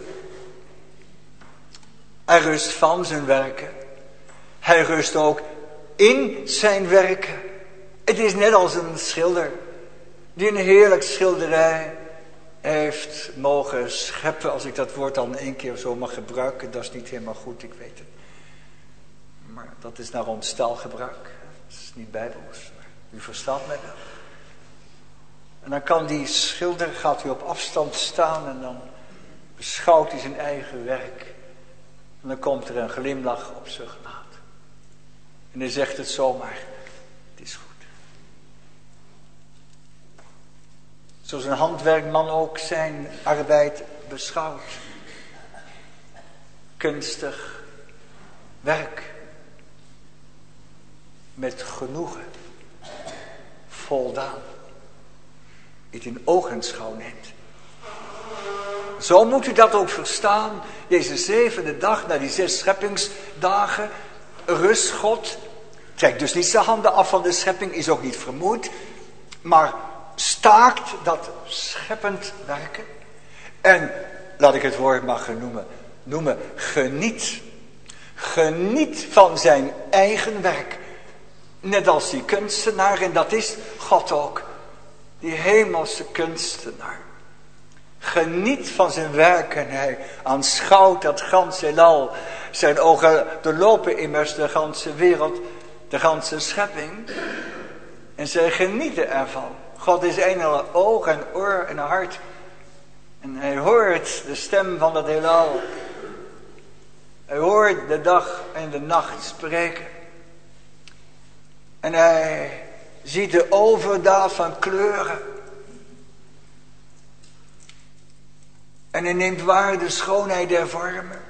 B: hij rust van zijn werken. Hij rust ook in zijn werken. Het is net als een schilder die een heerlijk schilderij heeft mogen scheppen. Als ik dat woord dan 1 keer zo mag gebruiken, dat is niet helemaal goed, ik weet het. Maar dat is naar ons taalgebruik. Dat is niet bijbels, maar u verstaat mij wel. En dan kan die schilder, gaat hij op afstand staan en dan beschouwt hij zijn eigen werk. En dan komt er een glimlach op zijn gelaat. En hij zegt het zomaar, het is goed. Zoals een handwerkman ook zijn arbeid beschouwt. Kunstig werk. Met genoegen. Voldaan. Het in ogenschouw neemt. Zo moet u dat ook verstaan. Deze 7e dag na die 6 scheppingsdagen. Rust God. Trekt dus niet zijn handen af van de schepping. Is ook niet vermoeid. Maar staakt dat scheppend werken. En laat ik het woord maar noemen. Geniet. Geniet van zijn eigen werk. Net als die kunstenaar. En dat is God ook. Die hemelse kunstenaar. Geniet van zijn werk en hij aanschouwt dat ganse heelal. Zijn ogen doorlopen immers de ganse wereld, de ganse schepping. En zij genieten ervan. God is een en al oog en oor en hart. En hij hoort de stem van dat heelal. Hij hoort de dag en de nacht spreken. En hij ziet de overdaad van kleuren. En hij neemt waar de schoonheid der vormen.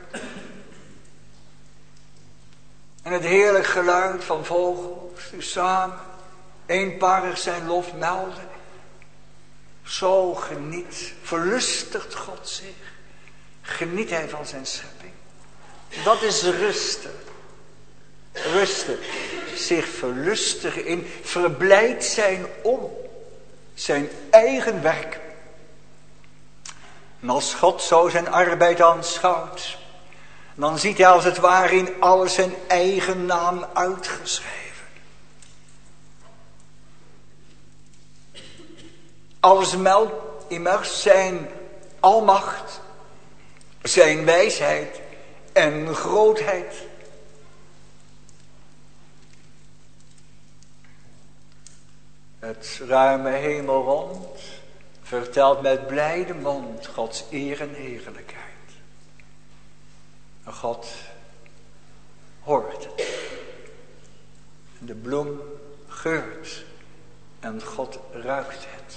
B: En het heerlijk geluid van vogels die samen eenparig zijn lof melden. Zo geniet, verlustigt God zich. Geniet hij van zijn schepping. Dat is rusten. Rusten. Zich verlustigen in, verblijd zijn om zijn eigen werk. En als God zo zijn arbeid aanschouwt, dan ziet hij als het ware in alles zijn eigen naam uitgeschreven. Alles meldt immers zijn almacht, zijn wijsheid en grootheid. Het ruime hemelrond vertelt met blijde mond Gods eer en heerlijkheid. En God hoort het. De bloem geurt en God ruikt het.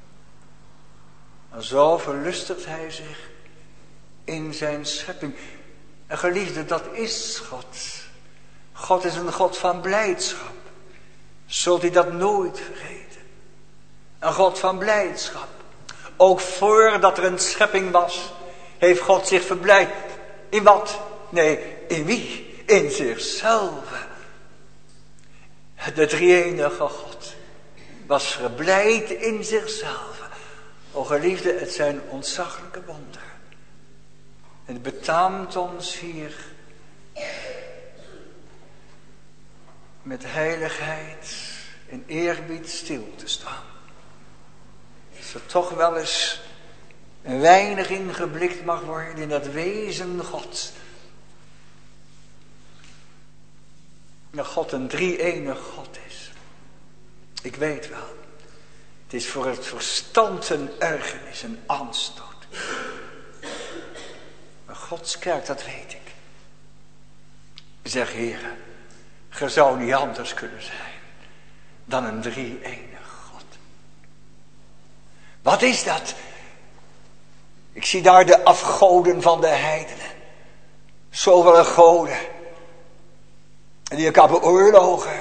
B: En zo verlustigt hij zich in zijn schepping. En geliefde, dat is God. God is een God van blijdschap. Zult u dat nooit vergeten. Een God van blijdschap. Ook voordat er een schepping was, heeft God zich verblijd. In wat? Nee, in wie? In zichzelf. De drie-enige God was verblijd in zichzelf. O geliefde, het zijn ontzaglijke wonderen. En het betaamt ons hier met heiligheid en eerbied stil te staan. Als er toch wel eens een weinig ingeblikt mag worden in dat wezen Gods. Dat God een drie-enig God is. Ik weet wel. Het is voor het verstand een ergernis, een aanstoot. Maar Gods kerk, dat weet ik. Zeg, Heere, Er zou niet anders kunnen zijn dan een drie-enig God. Wat is dat? Ik zie daar de afgoden van de heidenen. Zoveel goden. En die elkaar beoorlogen.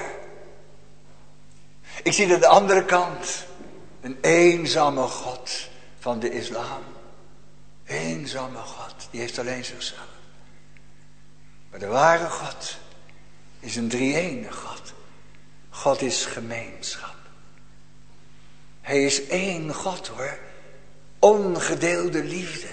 B: Ik zie aan de andere kant een eenzame God van de islam. Eenzame God, die heeft alleen zichzelf. Maar de ware God is een drie-enig God. God is gemeenschap. Hij is één God hoor. Ongedeelde liefde.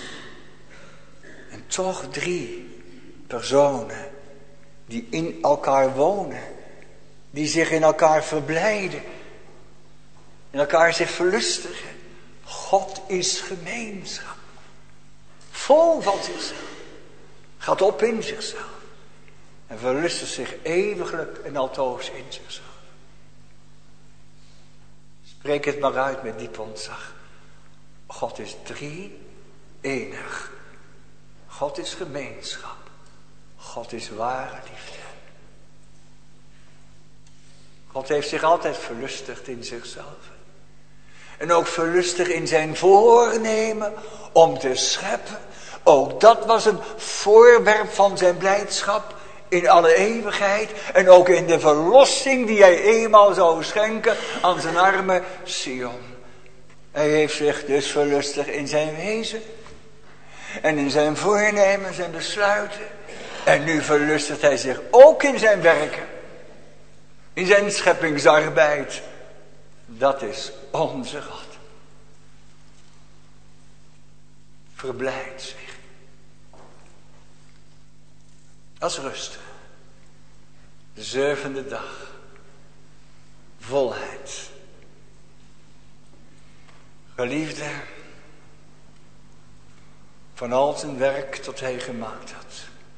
B: En toch drie personen die in elkaar wonen. Die zich in elkaar verblijden. In elkaar zich verlustigen. God is gemeenschap. Vol van zichzelf. Gaat op in zichzelf. En verlustigt zich eeuwiglijk en altoos in zichzelf. Spreek het maar uit met diep ontzag. God is drie-enig. God is gemeenschap. God is ware liefde. God heeft zich altijd verlustigd in zichzelf. En ook verlustig in zijn voornemen om te scheppen. Ook dat was een voorwerp van zijn blijdschap in alle eeuwigheid. En ook in de verlossing die hij eenmaal zou schenken aan zijn arme Sion. Hij heeft zich dus verlustigd in zijn wezen. En in zijn voornemens en besluiten. En nu verlustigt hij zich ook in zijn werken. In zijn scheppingsarbeid. Dat is onze God. Verblijd zich. Als rust. De zevende dag. Volheid. Geliefde. Van al zijn werk dat hij gemaakt had.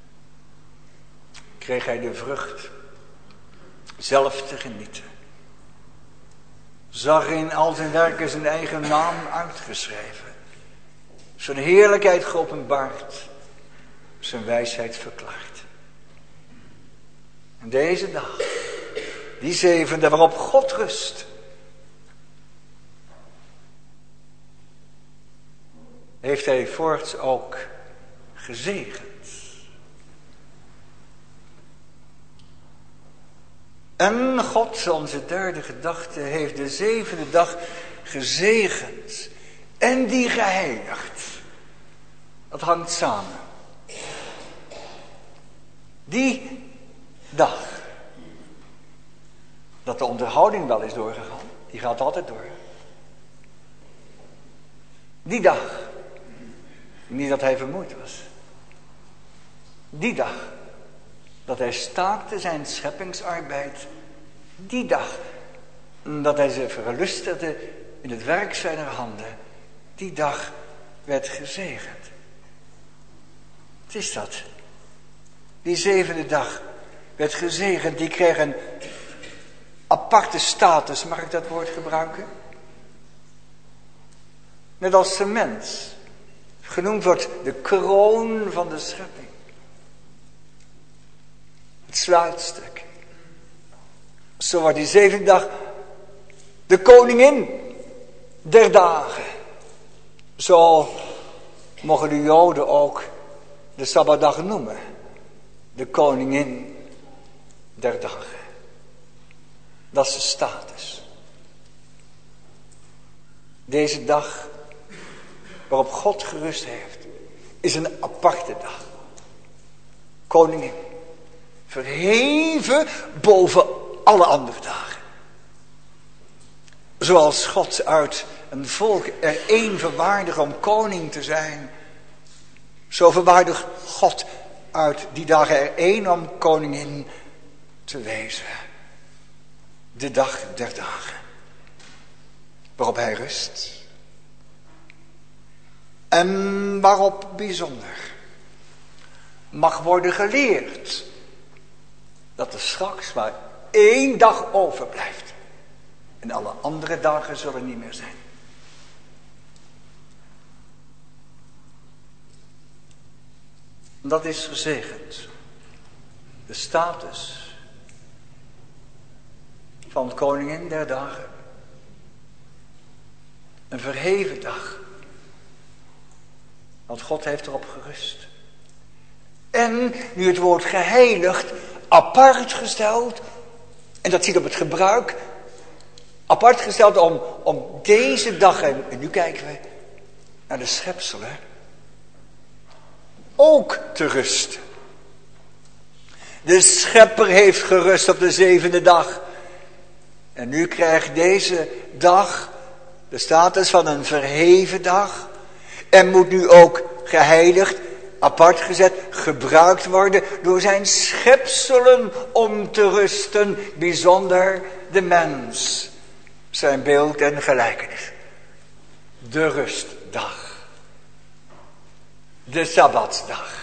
B: Kreeg hij de vrucht. Zelf te genieten. Zag in al zijn werken zijn eigen naam uitgeschreven. Zijn heerlijkheid geopenbaard. Zijn wijsheid verklaard. En deze dag. Die zevende waarop God rust. Heeft hij voorts ook gezegend. En God, onze derde gedachte, heeft de zevende dag gezegend. En die geheiligd. Dat hangt samen. Die dag. Dat de onderhouding wel is doorgegaan. Die gaat altijd door. Die dag. Niet dat hij vermoeid was. Die dag. Dat hij staakte zijn scheppingsarbeid. Die dag. Dat hij ze verlustigde in het werk zijner handen. Die dag werd gezegend. Wat is dat? Die zevende dag werd gezegend. Die kreeg een aparte status. Mag ik dat woord gebruiken? Net als de mens. Genoemd wordt de kroon van de schepping. Het sluitstuk. Zo wordt die zevende dag de koningin der dagen. Zo mogen de Joden ook de Sabbatdag noemen. De koningin der dagen. Dat is de status. Deze dag waarop God gerust heeft, is een aparte dag. Koningin. Verheven boven alle andere dagen. Zoals God uit een volk er één verwaardigt om koning te zijn. Zo verwaardigt God uit die dagen er één om koningin te wezen. De dag der dagen. Waarop hij rust. En waarop bijzonder mag worden geleerd dat er straks maar één dag overblijft. En alle andere dagen zullen niet meer zijn. Dat is gezegend. De status van Koningin der Dagen. Een verheven dag. Want God heeft erop gerust. En nu het woord geheiligd, apart gesteld. En dat ziet op het gebruik. Apart gesteld om deze dag, en nu kijken we naar de schepselen, ook te rusten. De schepper heeft gerust op de 7e dag. En nu krijgt deze dag de status van een verheven dag. En moet nu ook geheiligd, apart gezet, gebruikt worden door zijn schepselen om te rusten. Bijzonder de mens, zijn beeld en gelijkenis. De rustdag. De Sabbatsdag.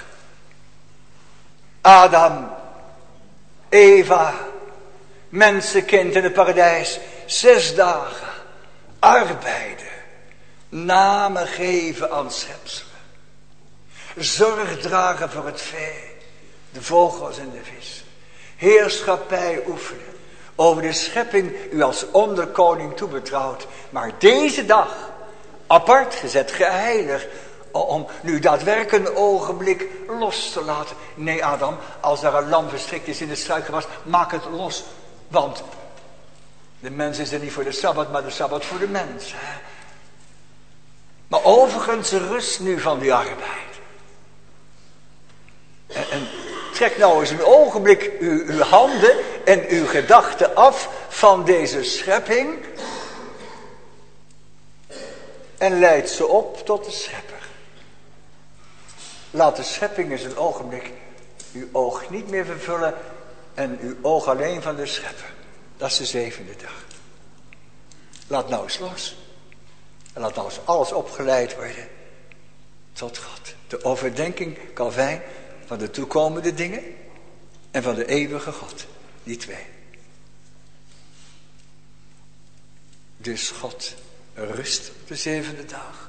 B: Adam, Eva, mensenkind in het paradijs, 6 dagen arbeiden, namen geven aan schepselen, zorg dragen voor het vee, de vogels en de vis, heerschappij oefenen, over de schepping u als onderkoning toebetrouwd, maar deze dag apart gezet, geheiligd, om nu daadwerkelijk een ogenblik los te laten. Nee, Adam, als daar een lam verstrikt is in het struikgewas, maak het los. Want de mens is er niet voor de Sabbat, maar de Sabbat voor de mens. Hè? Maar overigens rust nu van die arbeid. En trek nou eens een ogenblik uw handen en uw gedachten af van deze schepping. En leid ze op tot de schepper. Laat de schepping eens een ogenblik uw oog niet meer vervullen en uw oog alleen van de schepper. Dat is de 7e dag. Laat nou eens los. En laat nou eens alles opgeleid worden tot God. De overdenking, Calvijn, van de toekomende dingen en van de eeuwige God. Die twee. Dus God rust op de 7e dag.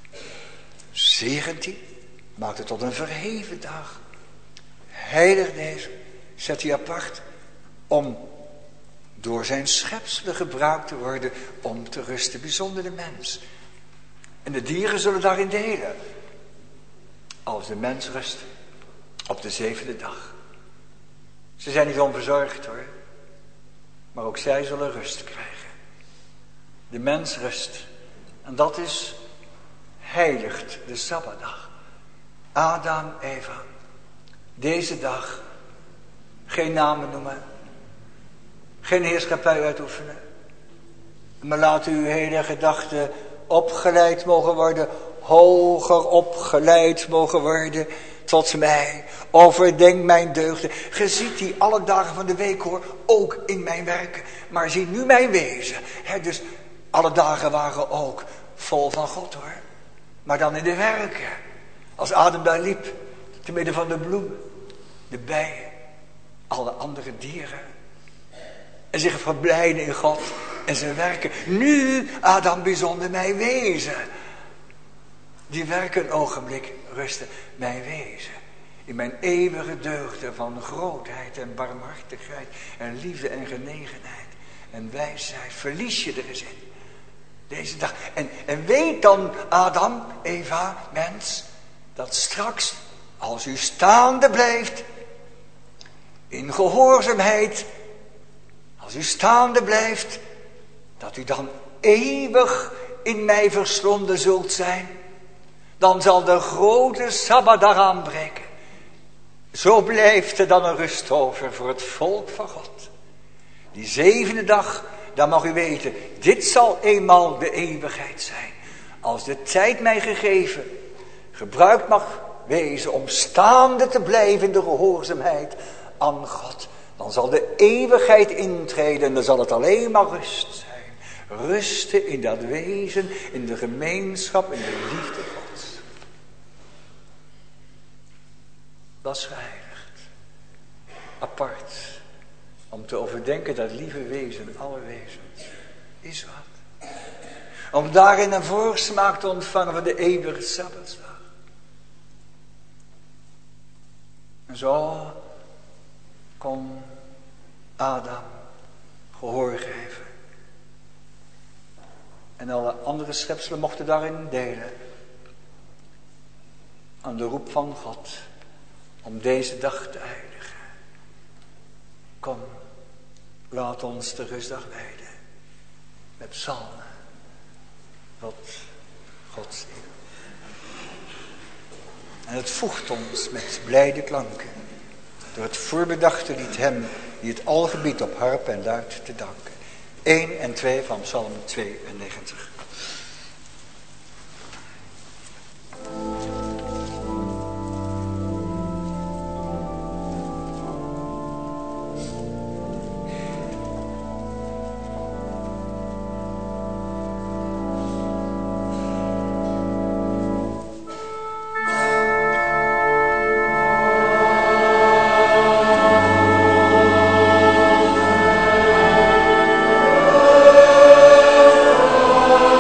B: 17 maakt het tot een verheven dag. Heilig deze, zet hij apart om door zijn schepselen gebruikt te worden om te rusten. Bijzonder de mens. En de dieren zullen daarin delen. Als de mens rust op de 7e dag. Ze zijn niet onverzorgd hoor. Maar ook zij zullen rust krijgen. De mens rust. En dat is heiligt de Sabbatdag. Adam, Eva. Deze dag geen namen noemen. Geen heerschappij uitoefenen. Maar laat uw hele gedachten opgeleid mogen worden. Hoger opgeleid mogen worden tot mij. Overdenk mijn deugden. Ge ziet die alle dagen van de week hoor. Ook in mijn werken. Maar zie nu mijn wezen. Dus alle dagen waren ook vol van God hoor. Maar dan in de werken. Als Adam daar liep. Te midden van de bloemen. De bijen. Alle andere dieren. En zich verblijden in God. En zijn werken. Nu, Adam, bijzonder mijn wezen. Die werken een ogenblik rusten. Mijn wezen. In mijn eeuwige deugden van grootheid en barmhartigheid. En liefde en genegenheid. En wijsheid. Verlies je er eens in. Deze dag. En weet dan, Adam, Eva, mens. Dat straks, als u staande blijft. In gehoorzaamheid. Als u staande blijft. Dat u dan eeuwig in mij verslonden zult zijn. Dan zal de grote Sabbatdag aanbreken. Zo blijft er dan een rust over voor het volk van God. Die 7e dag, dan mag u weten, dit zal eenmaal de eeuwigheid zijn. Als de tijd mij gegeven, gebruikt mag wezen om staande te blijven in de gehoorzaamheid aan God. Dan zal de eeuwigheid intreden en dan zal het alleen maar rust zijn. Rusten in dat wezen, in de gemeenschap, in de liefde Gods. Dat is geheiligd. Apart. Om te overdenken dat lieve wezen, alle wezens, is wat. Om daarin een voorsmaak te ontvangen van de eeuwige Sabbatsdag. En zo kon Adam gehoor geven. En alle andere schepselen mochten daarin delen. Aan de roep van God om deze dag te eindigen. Kom, laat ons de rustdag leiden met psalmen tot Gods eer. En het voegt ons met blijde klanken door het voorbedachte lied hem die het al gebiedt op harp en luid te danken. 1 en 2 van Psalm 92.
D: O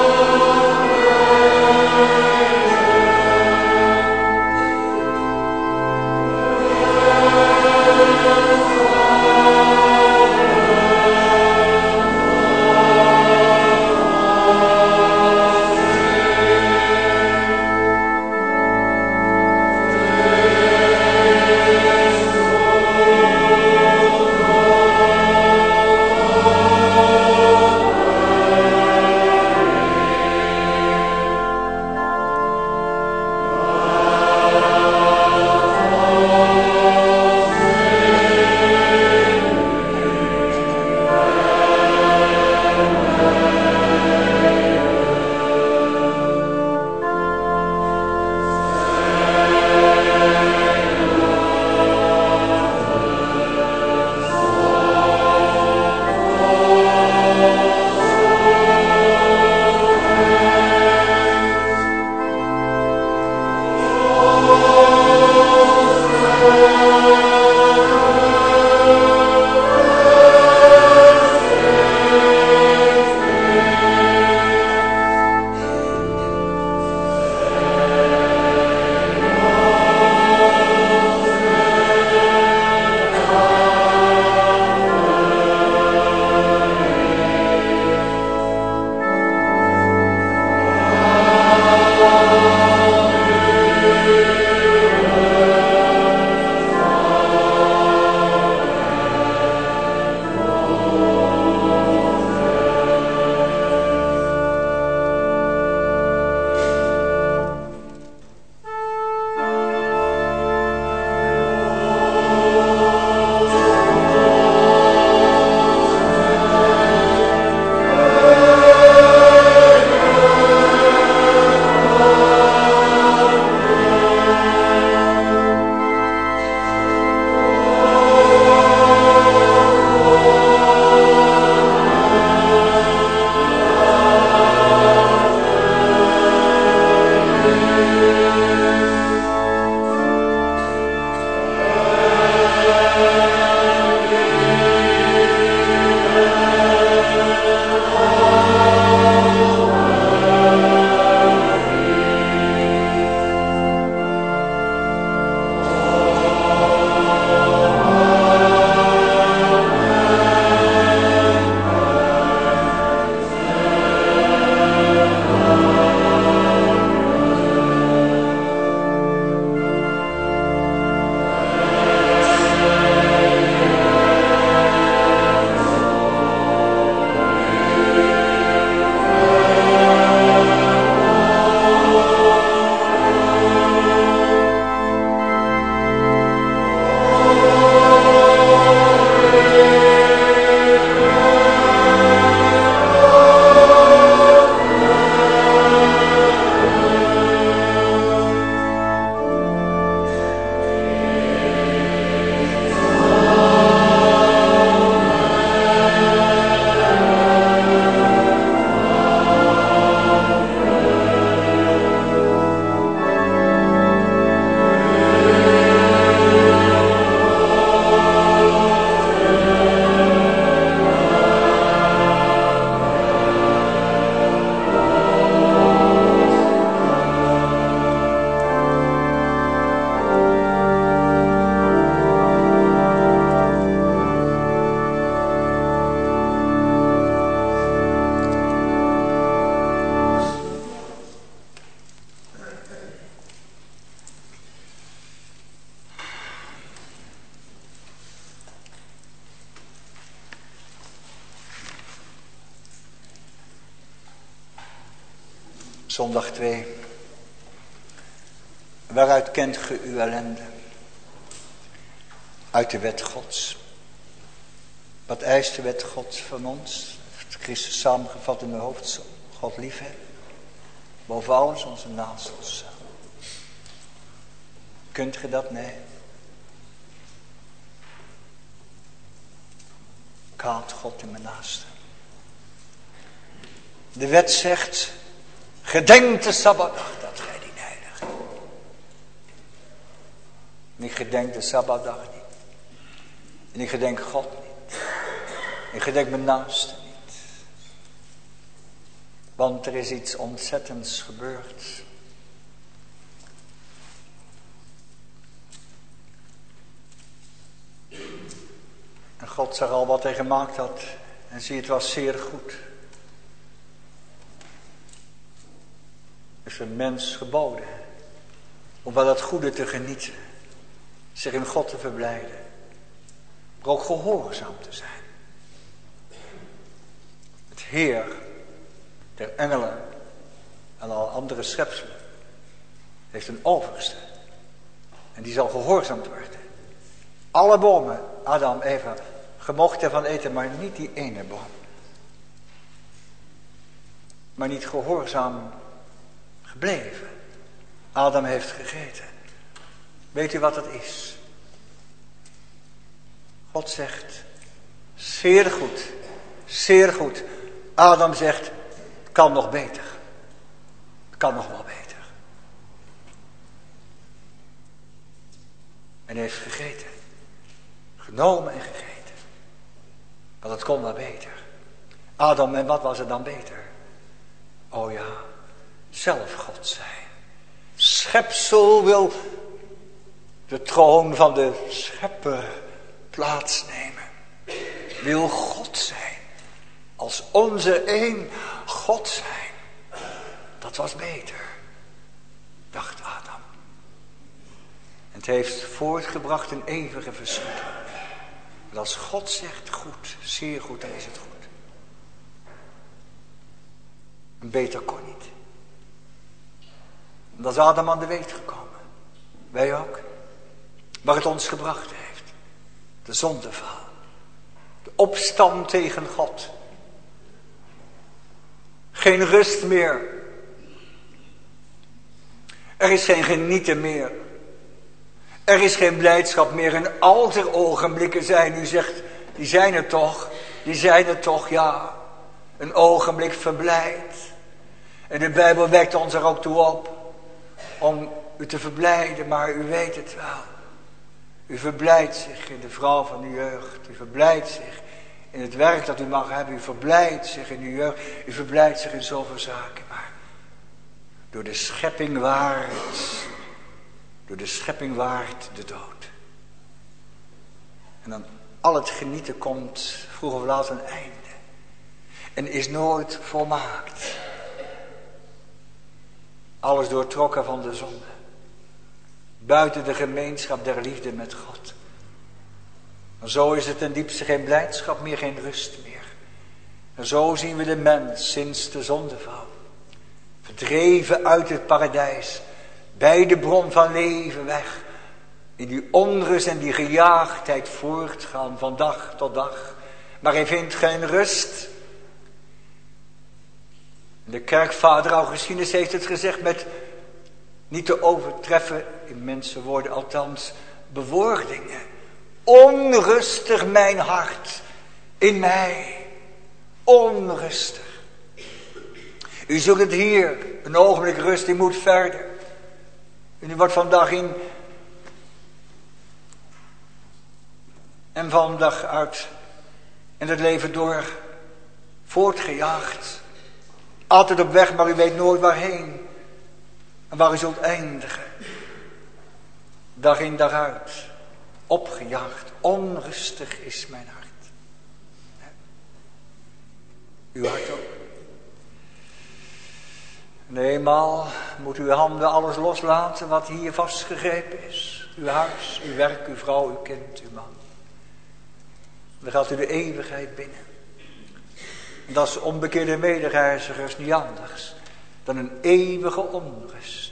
B: Zondag 2. Waaruit kent ge uw ellende? Uit de wet Gods. Wat eist de wet Gods van ons? Het Christus samengevat in de hoofdsom. God liefhebben. Boven alles onze naast ons. Kunt ge dat? Nee. Ik haat God in mijn naaste. De wet zegt, gedenk de Sabbatdag dat gij die heiligt. En ik gedenk de Sabbatdag niet. En ik gedenk God niet. Ik gedenk mijn naaste niet. Want er is iets ontzettends gebeurd. En God zag al wat hij gemaakt had. En zie, het was zeer goed. Is een mens geboden. Om wel het goede te genieten. Zich in God te verblijden. Maar ook gehoorzaam te zijn. Het Heer der engelen en alle andere schepselen heeft een overste. En die zal gehoorzaamd worden. Alle bomen, Adam, Eva, ge mocht ervan eten, maar niet die ene boom. Maar niet gehoorzaam gebleven. Adam heeft gegeten. Weet u wat het is? God zegt, zeer goed, zeer goed. Adam zegt, het kan nog beter. Het kan nog wel beter. En heeft gegeten. Genomen en gegeten. Want het kon wel beter. Adam, en wat was er dan beter? Oh ja, zelf God zijn. Schepsel wil de troon van de schepper plaatsnemen. Wil God zijn. Als onze één God zijn. Dat was beter. Dacht Adam. En het heeft voortgebracht een eeuwige verschrikking. Want als God zegt goed, zeer goed, dan is het goed. En beter kon niet. En dan is Adam aan de weet gekomen. Wij ook. Waar het ons gebracht heeft. De zondeval. De opstand tegen God. Geen rust meer. Er is geen genieten meer. Er is geen blijdschap meer. En als er ogenblikken zijn, u zegt, die zijn er toch, ja. Een ogenblik verblijd. En de Bijbel wekt ons er ook toe op. Om u te verblijden, maar u weet het wel. U verblijdt zich in de vrouw van uw jeugd. U verblijdt zich in het werk dat u mag hebben. U verblijdt zich in uw jeugd. U verblijdt zich in zoveel zaken. Maar door de schepping waart de dood. En dan al het genieten komt vroeg of laat een einde. En is nooit volmaakt. Alles doortrokken van de zonde. Buiten de gemeenschap der liefde met God. En zo is het ten diepste geen blijdschap meer, geen rust meer. En zo zien we de mens sinds de zondeval. Verdreven uit het paradijs. Bij de bron van leven weg. In die onrust en die gejaagdheid voortgaan van dag tot dag. Maar hij vindt geen rust. De kerkvader Augustinus heeft het gezegd met niet te overtreffen in mensenwoorden, althans bewoordingen. Onrustig mijn hart in mij. Onrustig. U zoekt het hier. Een ogenblik rust, u moet verder. En u wordt vandaag in en vandaag uit en het leven door voortgejaagd. Altijd op weg, maar u weet nooit waarheen. En waar u zult eindigen. Dag in dag uit. Opgejaagd. Onrustig is mijn hart. Uw hart ook. En eenmaal moet uw handen alles loslaten wat hier vastgegrepen is. Uw huis, uw werk, uw vrouw, uw kind, uw man. Dan gaat u de eeuwigheid binnen. Dat is onbekeerde medereizigers niet anders. dan een eeuwige onrust.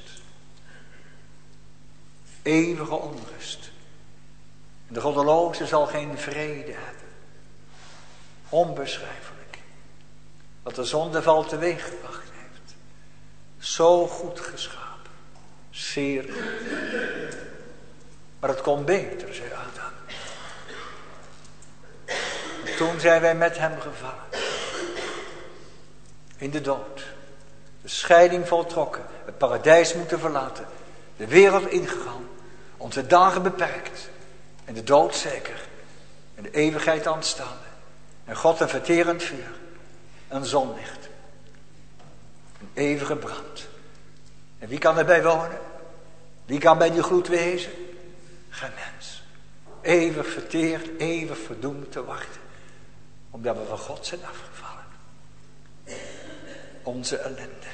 B: Eeuwige onrust. En de goddeloze zal geen vrede hebben. Onbeschrijfelijk. Wat de zondeval teweeggebracht heeft. Zo goed geschapen. Zeer goed. Maar het kon beter, zei Adam. En toen zijn wij met hem gevallen. In de dood. De scheiding voltrokken. Het paradijs moeten verlaten. De wereld ingegaan. Onze dagen beperkt. En de dood zeker. En de eeuwigheid aanstaande. En God een verterend vuur. Een zonlicht. Een eeuwige brand. En wie kan erbij wonen? Wie kan bij die gloed wezen? Geen mens. Eeuwig verteerd, eeuwig verdoemd te wachten. Omdat we van God zijn afgevallen. Onze ellende.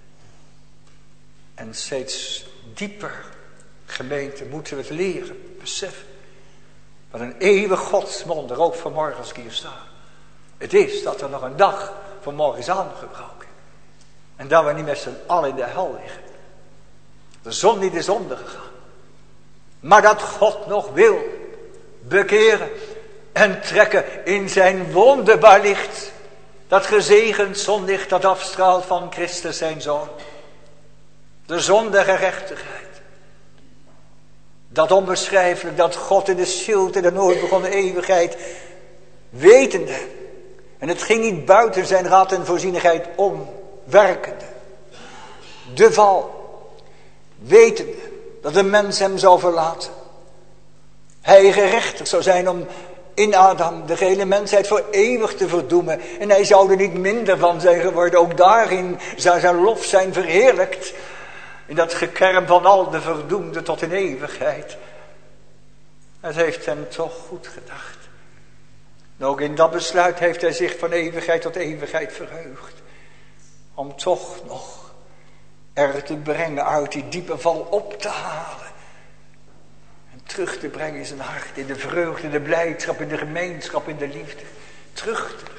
B: En steeds dieper, gemeente, moeten we het leren, beseffen. Wat een eeuwig godswonder, ook vanmorgen als ik hier sta. Het is dat er nog een dag vanmorgen is aangebroken. En dat we niet met z'n allen in de hel liggen. De zon niet is ondergegaan. Maar dat God nog wil bekeren en trekken in zijn wonderbaar licht. Dat gezegend zonlicht dat afstraalt van Christus zijn Zoon. De zon der gerechtigheid. Dat onbeschrijfelijk dat God in de stilte de nooit begonnen eeuwigheid wetende. En het ging niet buiten zijn raad en voorzienigheid omwerkende. De val. Wetende dat de mens hem zou verlaten. Hij gerechtig zou zijn om in Adam de gehele mensheid voor eeuwig te verdoemen. En hij zou er niet minder van zijn geworden. Ook daarin zou zijn lof zijn verheerlijkt. In dat gekerm van al de verdoemden tot in eeuwigheid. Het heeft hem toch goed gedacht. En ook in dat besluit heeft hij zich van eeuwigheid tot eeuwigheid verheugd. Om toch nog er te brengen, uit die diepe val op te halen. En terug te brengen in zijn hart, in de vreugde, in de blijdschap, in de gemeenschap, in de liefde. Terug te brengen.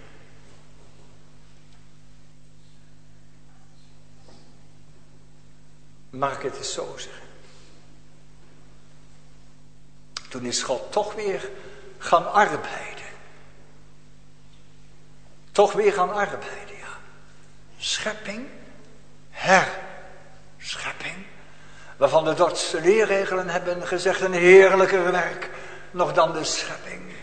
B: Mag ik het eens zo zeggen? Toen is God toch weer gaan arbeiden. Toch weer gaan arbeiden, ja. Schepping. Herschepping. Waarvan de Dordtse leerregelen hebben gezegd een heerlijker werk nog dan de schepping. We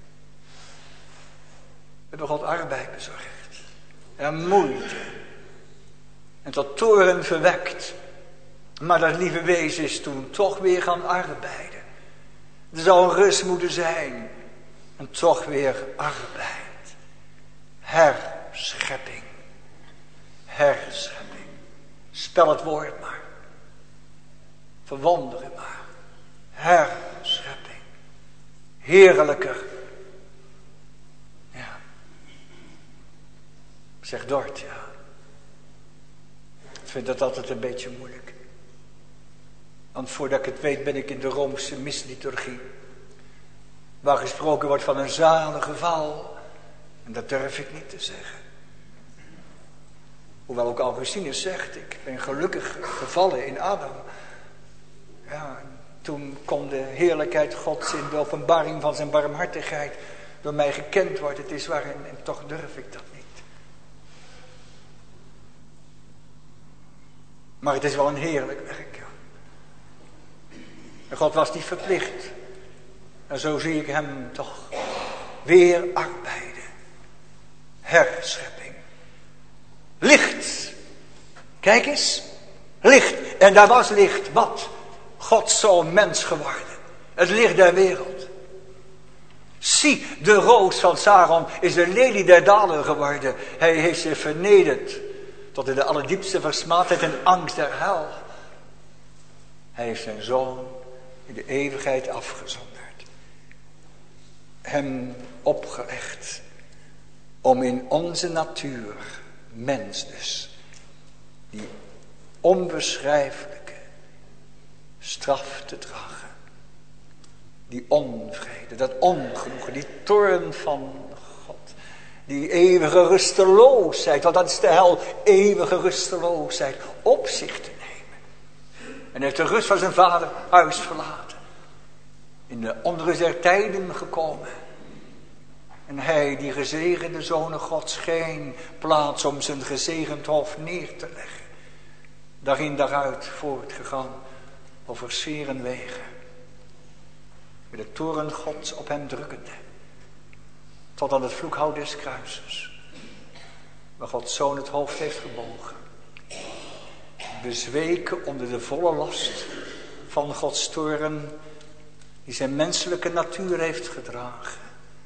B: hebben God arbeid bezorgd. En moeite. En tot toorn verwekt. Maar dat lieve wezen is toen toch weer gaan arbeiden. Er zou een rust moeten zijn. En toch weer arbeid. Herschepping. Herschepping. Spel het woord maar. Verwonderen maar. Herschepping. Heerlijker. Ja. Zegt Dort, ja. Ik vind dat altijd een beetje moeilijk. Want voordat ik het weet ben ik in de Roomse misliturgie. Waar gesproken wordt van een zalige val. En dat durf ik niet te zeggen. Hoewel ook Augustinus zegt, ik ben gelukkig gevallen in Adam. Ja, toen kon de heerlijkheid Gods in de openbaring van zijn barmhartigheid door mij gekend worden. Het is waar en toch durf ik dat niet. Maar het is wel een heerlijk werk. Ja. En God was niet verplicht. En zo zie ik hem toch weer arbeiden. Herschepping. Licht. Kijk eens. Licht. En daar was licht. Wat? Gods zoon mens geworden. Het licht der wereld. Zie, de roos van Saron is de lelie der dalen geworden. Hij heeft zich vernederd tot in de allerdiepste versmaadheid en angst der hel. Hij heeft zijn zoon in de eeuwigheid afgezonderd. Hem opgelegd om in onze natuur, mens dus, die onbeschrijfelijke straf te dragen. Die onvrede, dat ongenoegen, die toorn van God. die eeuwige rusteloosheid, want dat is de hel, eeuwige rusteloosheid, op zich te nemen. En heeft de rust van zijn vader huis verlaten. In de onrust der tijden gekomen. En hij, die gezegende Zoon Gods, geen plaats om zijn gezegend hoofd neer te leggen. Daarin daaruit voortgegaan over zweren wegen. Met de toorn Gods op hem drukkende. Tot aan het vloekhout des kruises. Waar Gods Zoon het hoofd heeft gebogen. Bezweken onder de volle last van Gods toorn. Die zijn menselijke natuur heeft gedragen.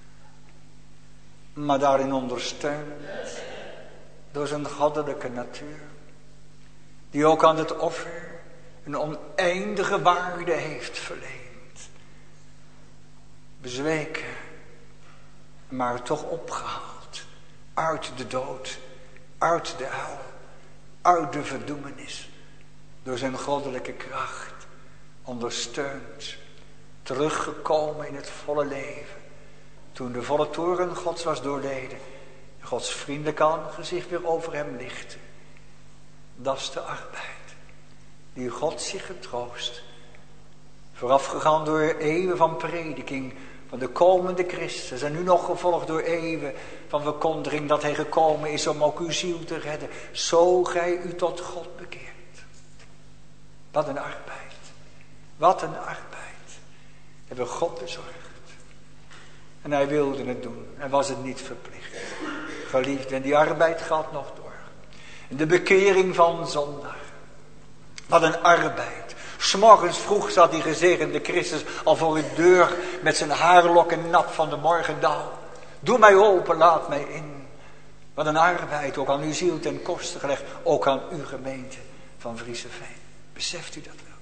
B: Maar daarin ondersteund door zijn goddelijke natuur. Die ook aan het offer een oneindige waarde heeft verleend. Bezweken, maar toch opgehaald. Uit de dood, uit de hel, uit de verdoemenis. Door zijn goddelijke kracht ondersteund. Teruggekomen in het volle leven. Toen de volle toorn Gods was doorleden. En Gods vriendelijk aangezicht weer over hem lichtte. Dat is de arbeid. Die God zich getroost. Voorafgegaan door eeuwen van prediking. Van de komende Christus. En nu nog gevolgd door eeuwen van verkondiging. Dat hij gekomen is om ook uw ziel te redden. Zo gij u tot God bekeert. Wat een arbeid. Wat een arbeid. Hebben God bezorgd. En hij wilde het doen. En was het niet verplicht. Geliefd. En die arbeid gaat nog door. En de bekering van zondag. Wat een arbeid. 's Morgens vroeg zat die gezegende Christus al voor uw deur. Met zijn haarlokken nat van de morgendauw. Doe mij open, laat mij in. Wat een arbeid. Ook aan uw ziel ten koste gelegd. Ook aan uw gemeente van Vriesseveen. Beseft u dat wel?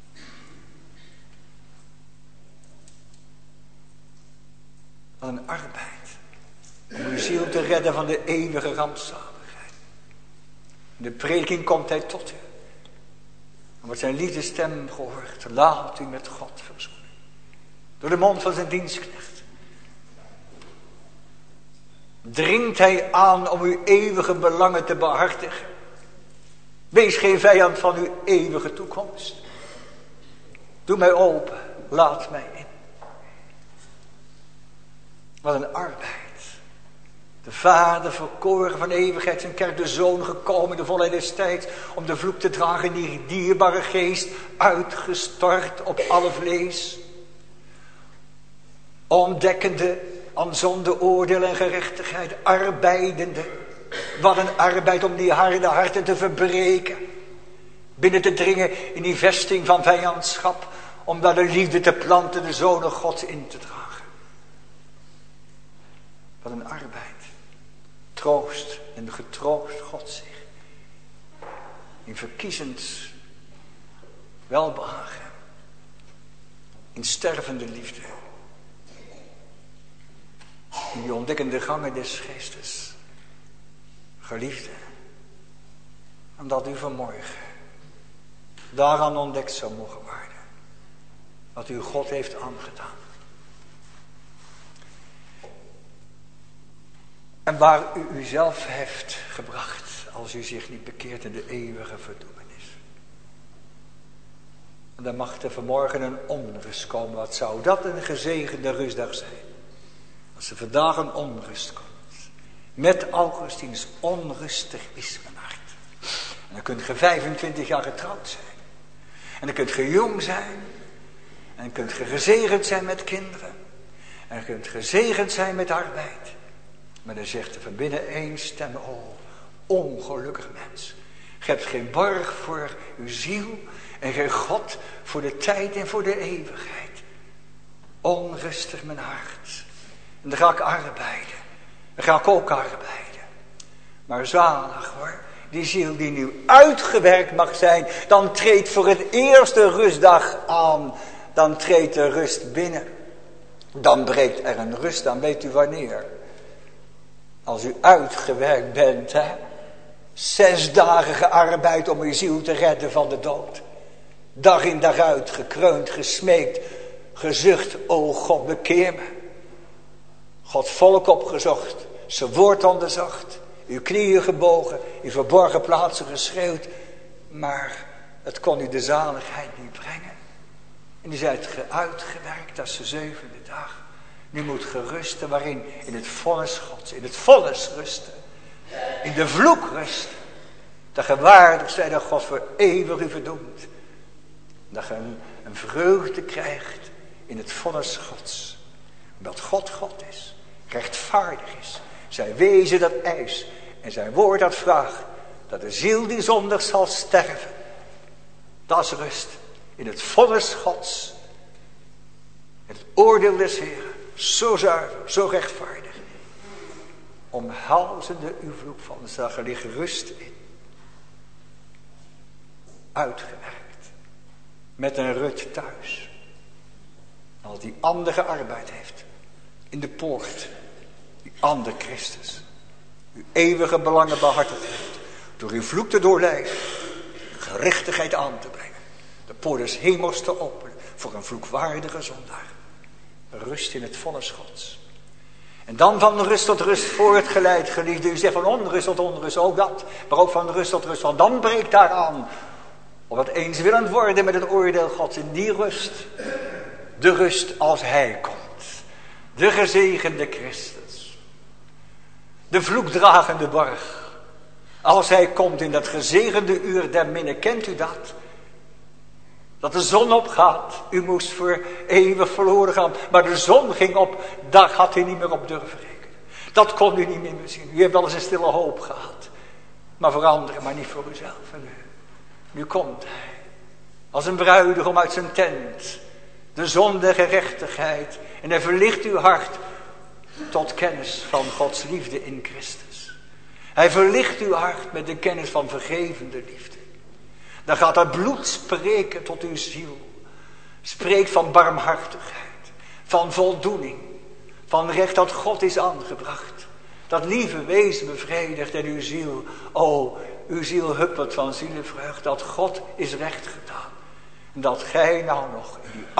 B: Wat een arbeid. Om uw ziel te redden van de eeuwige rampzaligheid. In de prediking komt hij tot u. En wordt zijn liefdesstem gehoord. Laat u met God verzoenen. Door de mond van zijn dienstknecht. Dringt hij aan om uw eeuwige belangen te behartigen. Wees geen vijand van uw eeuwige toekomst. Doe mij open. Laat mij in. Wat een arbeid. De Vader verkoren van eeuwigheid zijn kerk, de Zoon gekomen in de volheid des tijds om de vloek te dragen, die dierbare geest uitgestort op alle vlees. Ontdekkende aan zonde, oordeel en gerechtigheid, arbeidende. Wat een arbeid om die harde harten te verbreken. Binnen te dringen in die vesting van vijandschap, om daar de liefde te planten, de Zonen Gods in te dragen. Wat een arbeid. Troost en getroost God zich. In verkiezend welbehagen. In stervende liefde. In die ontdekkende gangen des geestes. Geliefde. Omdat u vanmorgen daaraan ontdekt zou mogen worden. Wat u God heeft aangedaan. En waar u uzelf heeft gebracht als u zich niet bekeert in de eeuwige verdoemenis. En dan mag er vanmorgen een onrust komen. Wat zou dat een gezegende rustdag zijn. Als er vandaag een onrust komt. Met Augustinus, onrustig is mijn hart. En dan kunt je 25 jaar getrouwd zijn. En dan kunt je jong zijn. En dan kunt je gezegend zijn met kinderen. En dan kunt je gezegend zijn met arbeid. Maar dan zegt er van binnen één stem, oh, ongelukkig mens. Je hebt geen borg voor uw ziel en geen God voor de tijd en voor de eeuwigheid. Onrustig mijn hart. En dan ga ik arbeiden. Dan ga ik ook arbeiden. Maar zalig hoor, die ziel die nu uitgewerkt mag zijn, dan treedt voor het eerste rustdag aan. Dan treedt de rust binnen. Dan breekt er een rust aan, weet u wanneer? Als u uitgewerkt bent, hè? 6 dagen gearbeid om uw ziel te redden van de dood. Dag in dag uit, gekreund, gesmeekt, gezucht, o God, bekeer me. God volk opgezocht, zijn woord onderzocht, uw knieën gebogen, in verborgen plaatsen geschreeuwd, maar het kon u de zaligheid niet brengen. En u zijt uitgewerkt als de 7e dag. Nu moet gerusten, waarin? In het vonnis Gods, in het vonnis rusten. In de vloek rusten. Dat ge waardig zijt dat God voor eeuwig u verdoemt. Dat je een vreugde krijgt in het vonnis Gods. Omdat God God is, rechtvaardig is. Zijn wezen dat eist en zijn woord dat vraagt. Dat de ziel die zondig zal sterven. Dat is rust in het vonnis Gods. Het oordeel des Heeren. Zo zuiver, zo rechtvaardig. Omhalzende uw vloek van de dag, er ligt rust in. Uitgewerkt. Met een Rut thuis. Als die ander gearbeid heeft. In de poort. Die ander Christus. Uw eeuwige belangen behartigd heeft. Door uw vloek te doorleiden. Gerechtigheid aan te brengen. De poort des hemels te openen. Voor een vloekwaardige zondaar. Rust in het vonnis Gods. En dan van rust tot rust voortgeleid, geliefde. U zegt van onrust tot onrust, ook dat. Maar ook van rust tot rust, want dan breekt daar aan. Omdat eenswillend worden met het oordeel Gods. In die rust. De rust als Hij komt. De gezegende Christus. De vloekdragende borg. Als Hij komt in dat gezegende uur der minne, kent u dat? Dat de zon opgaat. U moest voor eeuwig verloren gaan. Maar de zon ging op. Daar had u niet meer op durven rekenen. Dat kon u niet meer zien. U heeft wel eens een stille hoop gehad. Maar voor anderen, maar niet voor uzelf. En nu komt Hij. Als een bruidegom uit zijn tent. De zon der gerechtigheid. En Hij verlicht uw hart. Tot kennis van Gods liefde in Christus. Hij verlicht uw hart met de kennis van vergevende liefde. Dan gaat dat bloed spreken tot uw ziel. Spreekt van barmhartigheid. Van voldoening. Van recht dat God is aangebracht. Dat lieve wezen bevredigt en uw ziel. O, uw ziel huppelt van zielenvreugd. Dat God is recht gedaan. En dat gij nou nog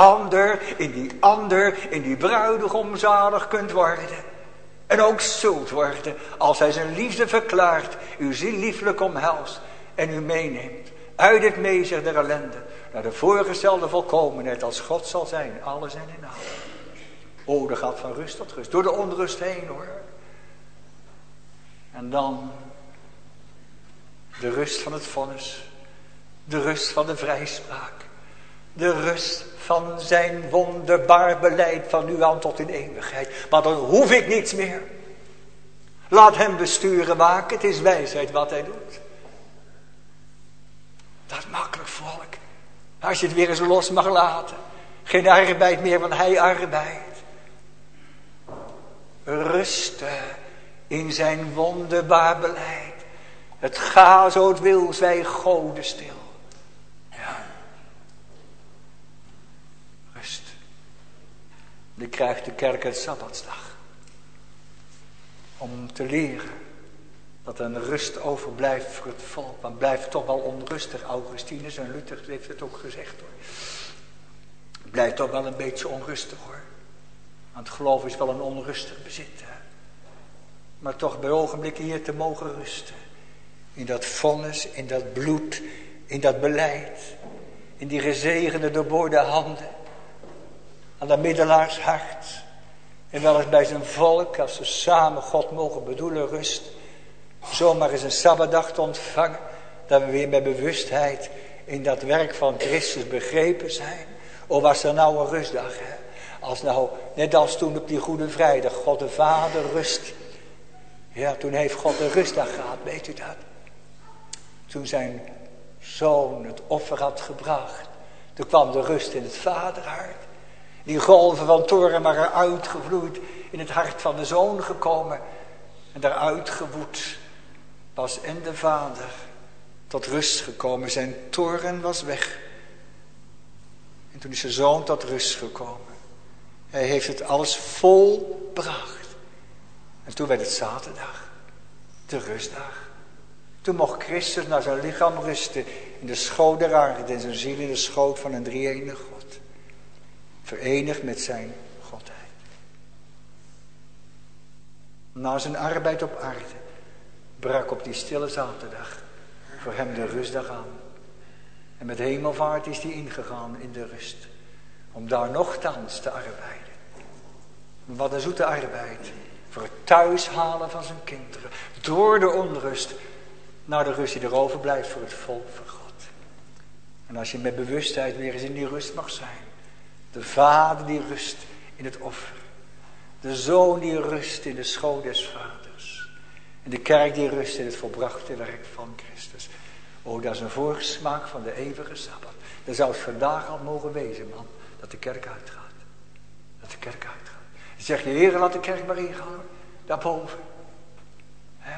B: in die bruidegom zalig kunt worden. En ook zult worden als Hij zijn liefde verklaart. Uw ziel lieflijk omhelst en u meeneemt. Uit het meezicht der ellende. Naar de voorgestelde volkomenheid. Als God zal zijn. Alles en in alles. O, dat gaat van rust tot rust. Door de onrust heen hoor. En dan. De rust van het vonnis. De rust van de vrijspraak. De rust van zijn wonderbaar beleid. Van nu aan tot in eeuwigheid. Maar dan hoef ik niets meer. Laat hem besturen waken. Het is wijsheid wat hij doet. Dat is makkelijk volk. Als je het weer eens los mag laten. Geen arbeid meer, want hij arbeidt. Rusten in zijn wonderbaar beleid. Het ga zo het wil, zij goden stil. Ja. Rust. Nu krijgt de kerk het Sabbatsdag. Om te leren. Dat er een rust overblijft voor het volk. Maar blijft toch wel onrustig. Augustinus en Luther heeft het ook gezegd hoor. Het blijft toch wel een beetje onrustig hoor. Want het geloof is wel een onrustig bezit. Hè? Maar toch bij ogenblikken hier te mogen rusten. In dat vonnis, in dat bloed, in dat beleid. In die gezegende doorboorde handen. Aan dat middelaars hart. En wel eens bij zijn volk, als ze samen God mogen bedoelen, rust. Zomaar eens een Sabbatdag te ontvangen. Dat we weer met bewustheid in dat werk van Christus begrepen zijn. O, was er nou een rustdag. Hè? Als nou, net als toen op die Goede Vrijdag, God de Vader rust. Ja, toen heeft God een rustdag gehad, weet u dat? Toen zijn zoon het offer had gebracht. Toen kwam de rust in het vaderhart. Die golven van toren waren uitgevloeid in het hart van de zoon gekomen. En daaruit gewoed was en de vader tot rust gekomen. Zijn toren was weg. En toen is de zoon tot rust gekomen. Hij heeft het alles volbracht. En toen werd het zaterdag. De rustdag. Toen mocht Christus naar zijn lichaam rusten. In de schoot der aarde. En zijn ziel in de schoot van een drie-enige God. Verenigd met zijn Godheid. Na zijn arbeid op aarde brak op die stille zaterdag voor hem de rustdag aan. En met hemelvaart is hij ingegaan in de rust. Om daar nochtans te arbeiden. Wat een zoete arbeid. Voor het thuishalen van zijn kinderen. Door de onrust naar de rust die er overblijft voor het volk van God. En als je met bewustheid weer eens in die rust mag zijn. De vader die rust in het offer. De zoon die rust in de schoot des vaders. En de kerk die rust in het volbrachte werk van Christus. Oh, dat is een voorsmaak van de eeuwige Sabbat. Dat zou het vandaag al mogen wezen, man. Dat de kerk uitgaat. Dat de kerk uitgaat. Dan zeg je, Heer, laat de kerk maar ingaan. Daarboven. Hè?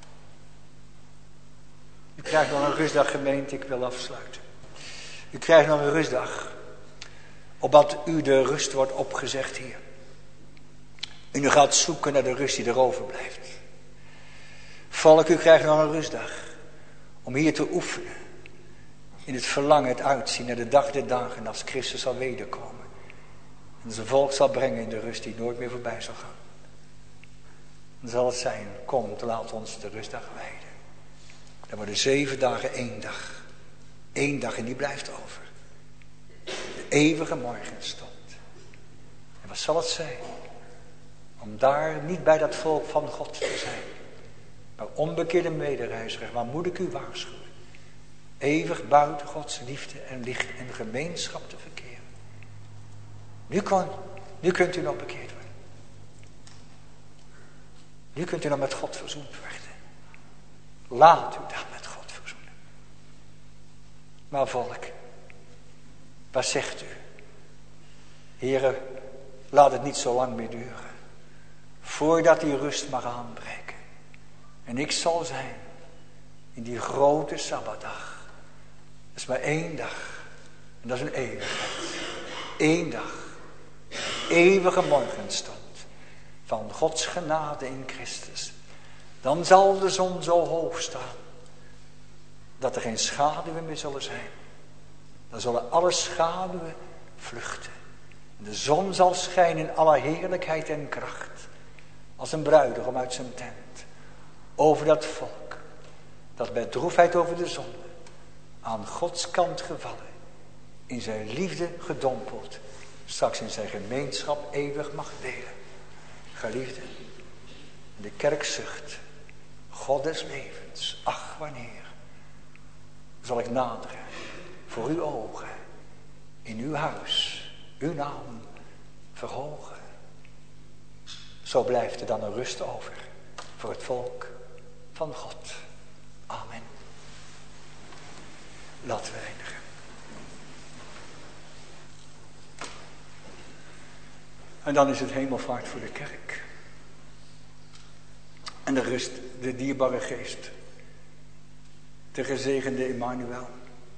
B: U krijgt nog een rustdag, gemeente. Ik wil afsluiten. U krijgt nog een rustdag. Opdat u de rust wordt opgezegd hier. En u gaat zoeken naar de rust die er overblijft. Volk, u krijgt nog een rustdag. Om hier te oefenen. In het verlangen, het uitzien naar de dag der dagen. Als Christus zal wederkomen. En zijn volk zal brengen in de rust die nooit meer voorbij zal gaan. Dan zal het zijn, komt, laat ons de rustdag wijden. Dan worden 7 dagen 1 dag. 1 dag en die blijft over. De eeuwige morgenstond. En wat zal het zijn? Om daar niet bij dat volk van God te zijn. Maar onbekeerde medereiziger, waar moet ik u waarschuwen? Eeuwig buiten Gods liefde en licht en gemeenschap te verkeren. Nu kunt u nog bekeerd worden. Nu kunt u nog met God verzoend worden. Laat u dan met God verzoenen. Maar volk, wat zegt u? Heere, laat het niet zo lang meer duren. Voordat die rust mag aanbreken. En ik zal zijn in die grote Sabbatdag. Dat is maar 1 dag. En dat is een eeuwigheid. 1 dag. Eeuwige morgenstond. Van Gods genade in Christus. Dan zal de zon zo hoog staan. Dat er geen schaduwen meer zullen zijn. Dan zullen alle schaduwen vluchten. En de zon zal schijnen in alle heerlijkheid en kracht. Als een bruidegom uit zijn tent. Over dat volk. Dat bij droefheid over de zonde. Aan Gods kant gevallen. In zijn liefde gedompeld. Straks in zijn gemeenschap eeuwig mag delen. Geliefde. De kerk zucht. God des levens. Ach, wanneer zal ik naderen. Voor uw ogen. In uw huis. Uw naam verhogen. Zo blijft er dan een rust over. Voor het volk van God. Amen. Laten we eindigen. En dan is het hemelvaart voor de kerk. En de rust, de dierbare geest. De gezegende Emmanuel.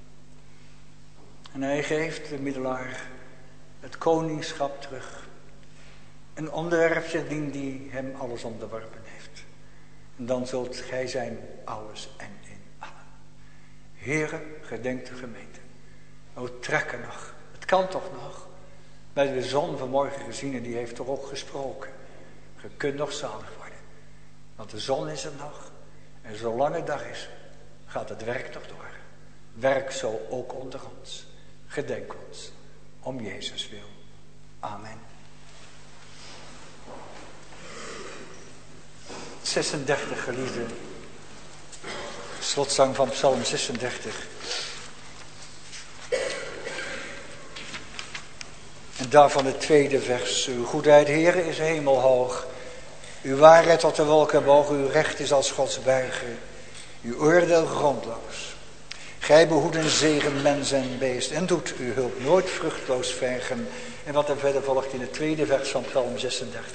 B: En hij geeft de middelaar het koningschap terug. En onderwerpt zich die hem alles onderworpen heeft. En dan zult gij zijn alles en in allen. Heere, gedenk de gemeente. O, trek er nog. Het kan toch nog. Bij de zon vanmorgen gezien en die heeft toch ook gesproken. Je kunt nog zalig worden. Want de zon is er nog. En zolang het dag is, gaat het werk nog door. Werk zo ook onder ons. Gedenk ons. Om Jezus wil. Amen. 36, geliefde. Slotzang van Psalm 36. En daarvan het 2e vers. Uw goedheid, Heere, is hemelhoog. Uw waarheid tot de wolken boog. Uw recht is als Gods buigen. Uw oordeel grondloos. Gij behoedt en zegen mens en beest. En doet uw hulp nooit vruchtloos vergen. En wat er verder volgt in het 2e vers van Psalm 36.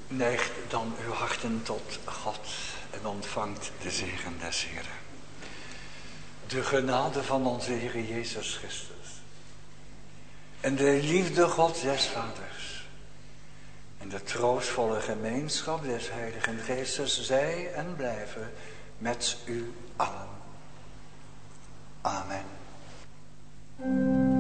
B: Neigt dan uw harten tot God en ontvangt de zegen des Heren. De genade van onze Heer Jezus Christus. En de liefde God des Vaders. En de troostvolle gemeenschap des Heiligen Geestes zij en blijven met u allen. Amen.